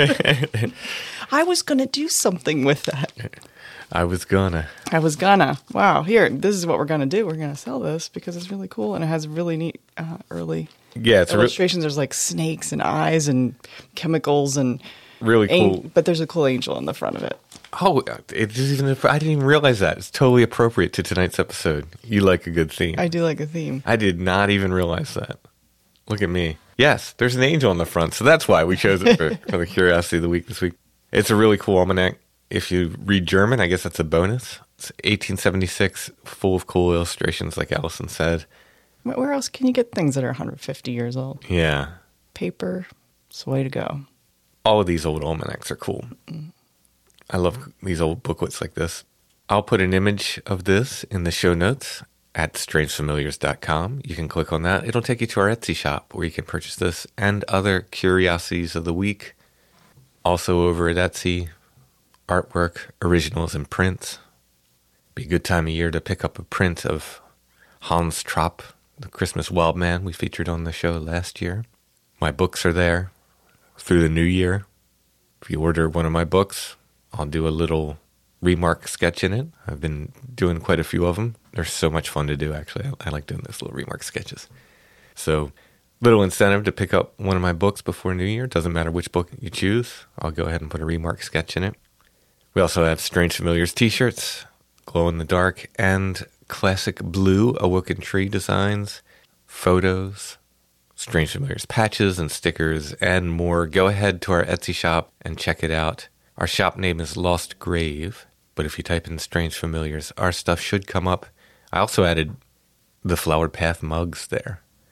[SPEAKER 3] I was going to do something with that.
[SPEAKER 2] I was gonna.
[SPEAKER 3] I was gonna. Wow, here, this is what we're going to do. We're going to sell this because it's really cool and it has really neat uh, early
[SPEAKER 2] Yeah, it's a re-
[SPEAKER 3] illustrations. There's like snakes and eyes and chemicals and
[SPEAKER 2] really
[SPEAKER 3] an-
[SPEAKER 2] cool.
[SPEAKER 3] but there's a cool angel in the front of it.
[SPEAKER 2] Oh, it just even I didn't even realize that. It's totally appropriate to tonight's episode. You like a good theme.
[SPEAKER 3] I do like a theme.
[SPEAKER 2] I did not even realize that. Look at me. Yes, there's an angel on the front, so that's why we chose it for, for the Curiosity of the Week this week. It's a really cool almanac. If you read German, I guess that's a bonus. It's eighteen seventy-six, full of cool illustrations, like Allison said.
[SPEAKER 3] Wh- Where else can you get things that are one hundred fifty years old?
[SPEAKER 2] Yeah.
[SPEAKER 3] Paper, it's the way to go.
[SPEAKER 2] All of these old almanacs are cool. I love these old booklets like this. I'll put an image of this in the show notes at strange familiars dot com. You can click on that. It'll take you to our Etsy shop where you can purchase this and other Curiosities of the Week. Also over at Etsy, artwork, originals, and prints. Be a good time of year to pick up a print of Hans Trapp, the Christmas Wild Man we featured on the show last year. My books are there through the new year. If you order one of my books, I'll do a little remark sketch in it. I've been doing quite a few of them. They're so much fun to do, actually. I, I like doing those little remark sketches. So, little incentive to pick up one of my books before New Year. Doesn't matter which book you choose. I'll go ahead and put a remark sketch in it. We also have Strange Familiars t-shirts, glow-in-the-dark, and classic blue Awoken Tree designs, photos, Strange Familiars patches and stickers, and more. Go ahead to our Etsy shop and check it out. Our shop name is Lost Grave, but if you type in Strange Familiars, our stuff should come up. I also added the Flowered Path mugs there.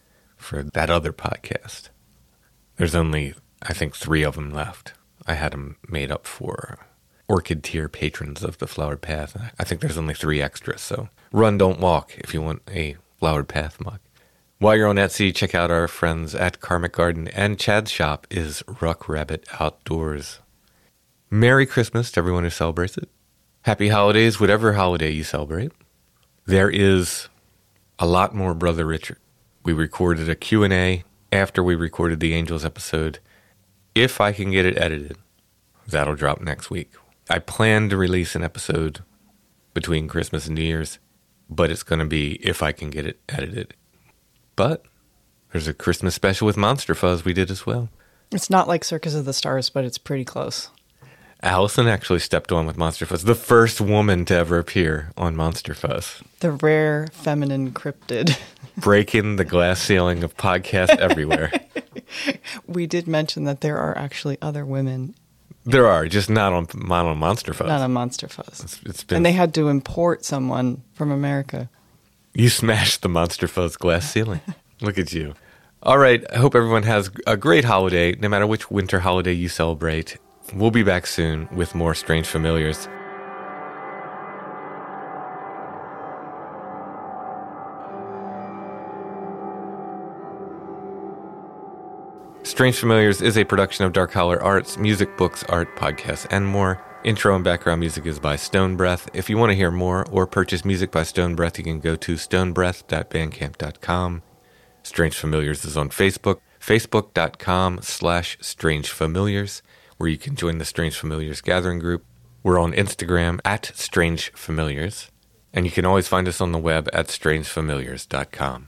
[SPEAKER 2] for that other podcast. There's only, I think, three of them left. I had them made up for Orchid Tier patrons of the Flowered Path. I think there's only three extras, so run, don't walk if you want a Flowered Path mug. While you're on Etsy, check out our friends at Karmic Garden, and Chad's shop is Ruck Rabbit Outdoors. Merry Christmas to everyone who celebrates it. Happy holidays, whatever holiday you celebrate. There is a lot more Brother Richard. We recorded a Q and A after we recorded the Angels episode. If I can get it edited, that'll drop next week. I plan to release an episode between Christmas and New Year's, but it's going to be if I can get it edited. But there's a Christmas special with Monster Fuzz we did as well.
[SPEAKER 3] It's not like Circus of the Stars, but it's pretty close.
[SPEAKER 2] Allison actually stepped on with Monster Fuzz, the first woman to ever appear on Monster Fuzz.
[SPEAKER 3] The rare feminine cryptid.
[SPEAKER 2] Breaking the glass ceiling of podcasts everywhere.
[SPEAKER 3] We did mention that there are actually other women.
[SPEAKER 2] There are, just not on, not on Monster Fuzz.
[SPEAKER 3] Not on Monster Fuzz.
[SPEAKER 2] It's, it's been,
[SPEAKER 3] and they had to import someone from America.
[SPEAKER 2] You smashed the Monster Fuzz glass ceiling. Look at you. All right, I hope everyone has a great holiday, no matter which winter holiday you celebrate. We'll be back soon with more Strange Familiars. Strange Familiars is a production of Dark Holler Arts, music, books, art, podcasts, and more. Intro and background music is by Stone Breath. If you want to hear more or purchase music by Stone Breath, you can go to stone breath dot bandcamp dot com. Strange Familiars is on Facebook, facebook.com slash Strange Familiars, where you can join the Strange Familiars gathering group. We're on Instagram at Strange Familiars, and you can always find us on the web at strange familiars dot com.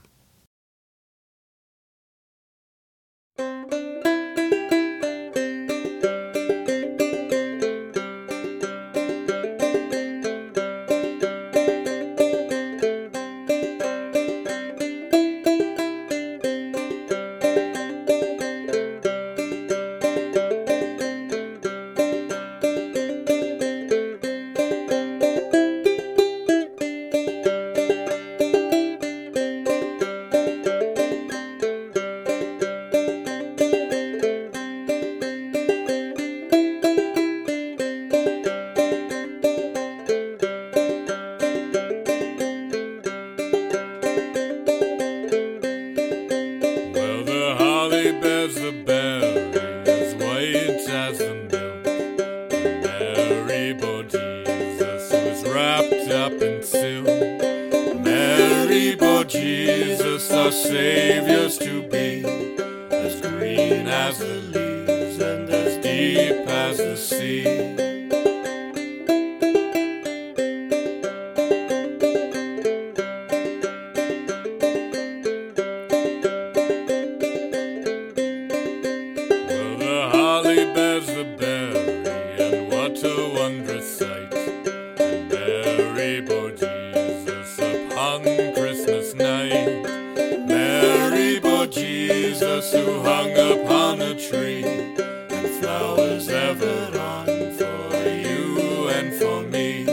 [SPEAKER 6] Saviors to be as green as the leaves and as deep as the sea. Well, the holly bears the berry, and what a wondrous sight! And Mary bore Jesus upon Christmas night. Jesus who hung upon a tree, and flowers ever on for you and for me.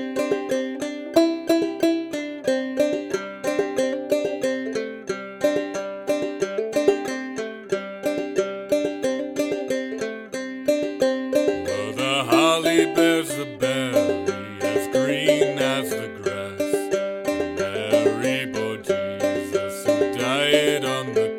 [SPEAKER 6] Well, the holly bears the berry, as green as the grass, and Mary bore Jesus who died on the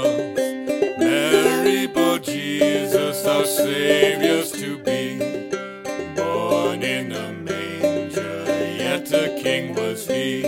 [SPEAKER 6] Jesus, our Saviors to be, born in a manger, yet a king was he.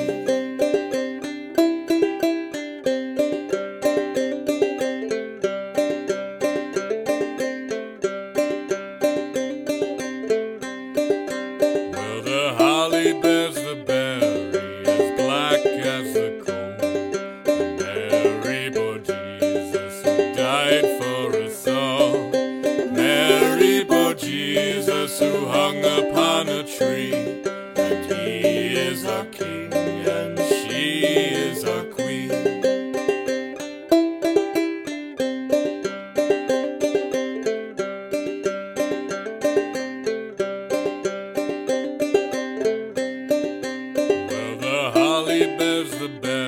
[SPEAKER 6] Well, the holly bears the berry, as black as the coal, and Mary bore Jesus who died for us all. Mary bore Jesus who hung upon a tree, and he is our king and she is our queen. Well, the holly bears the berry,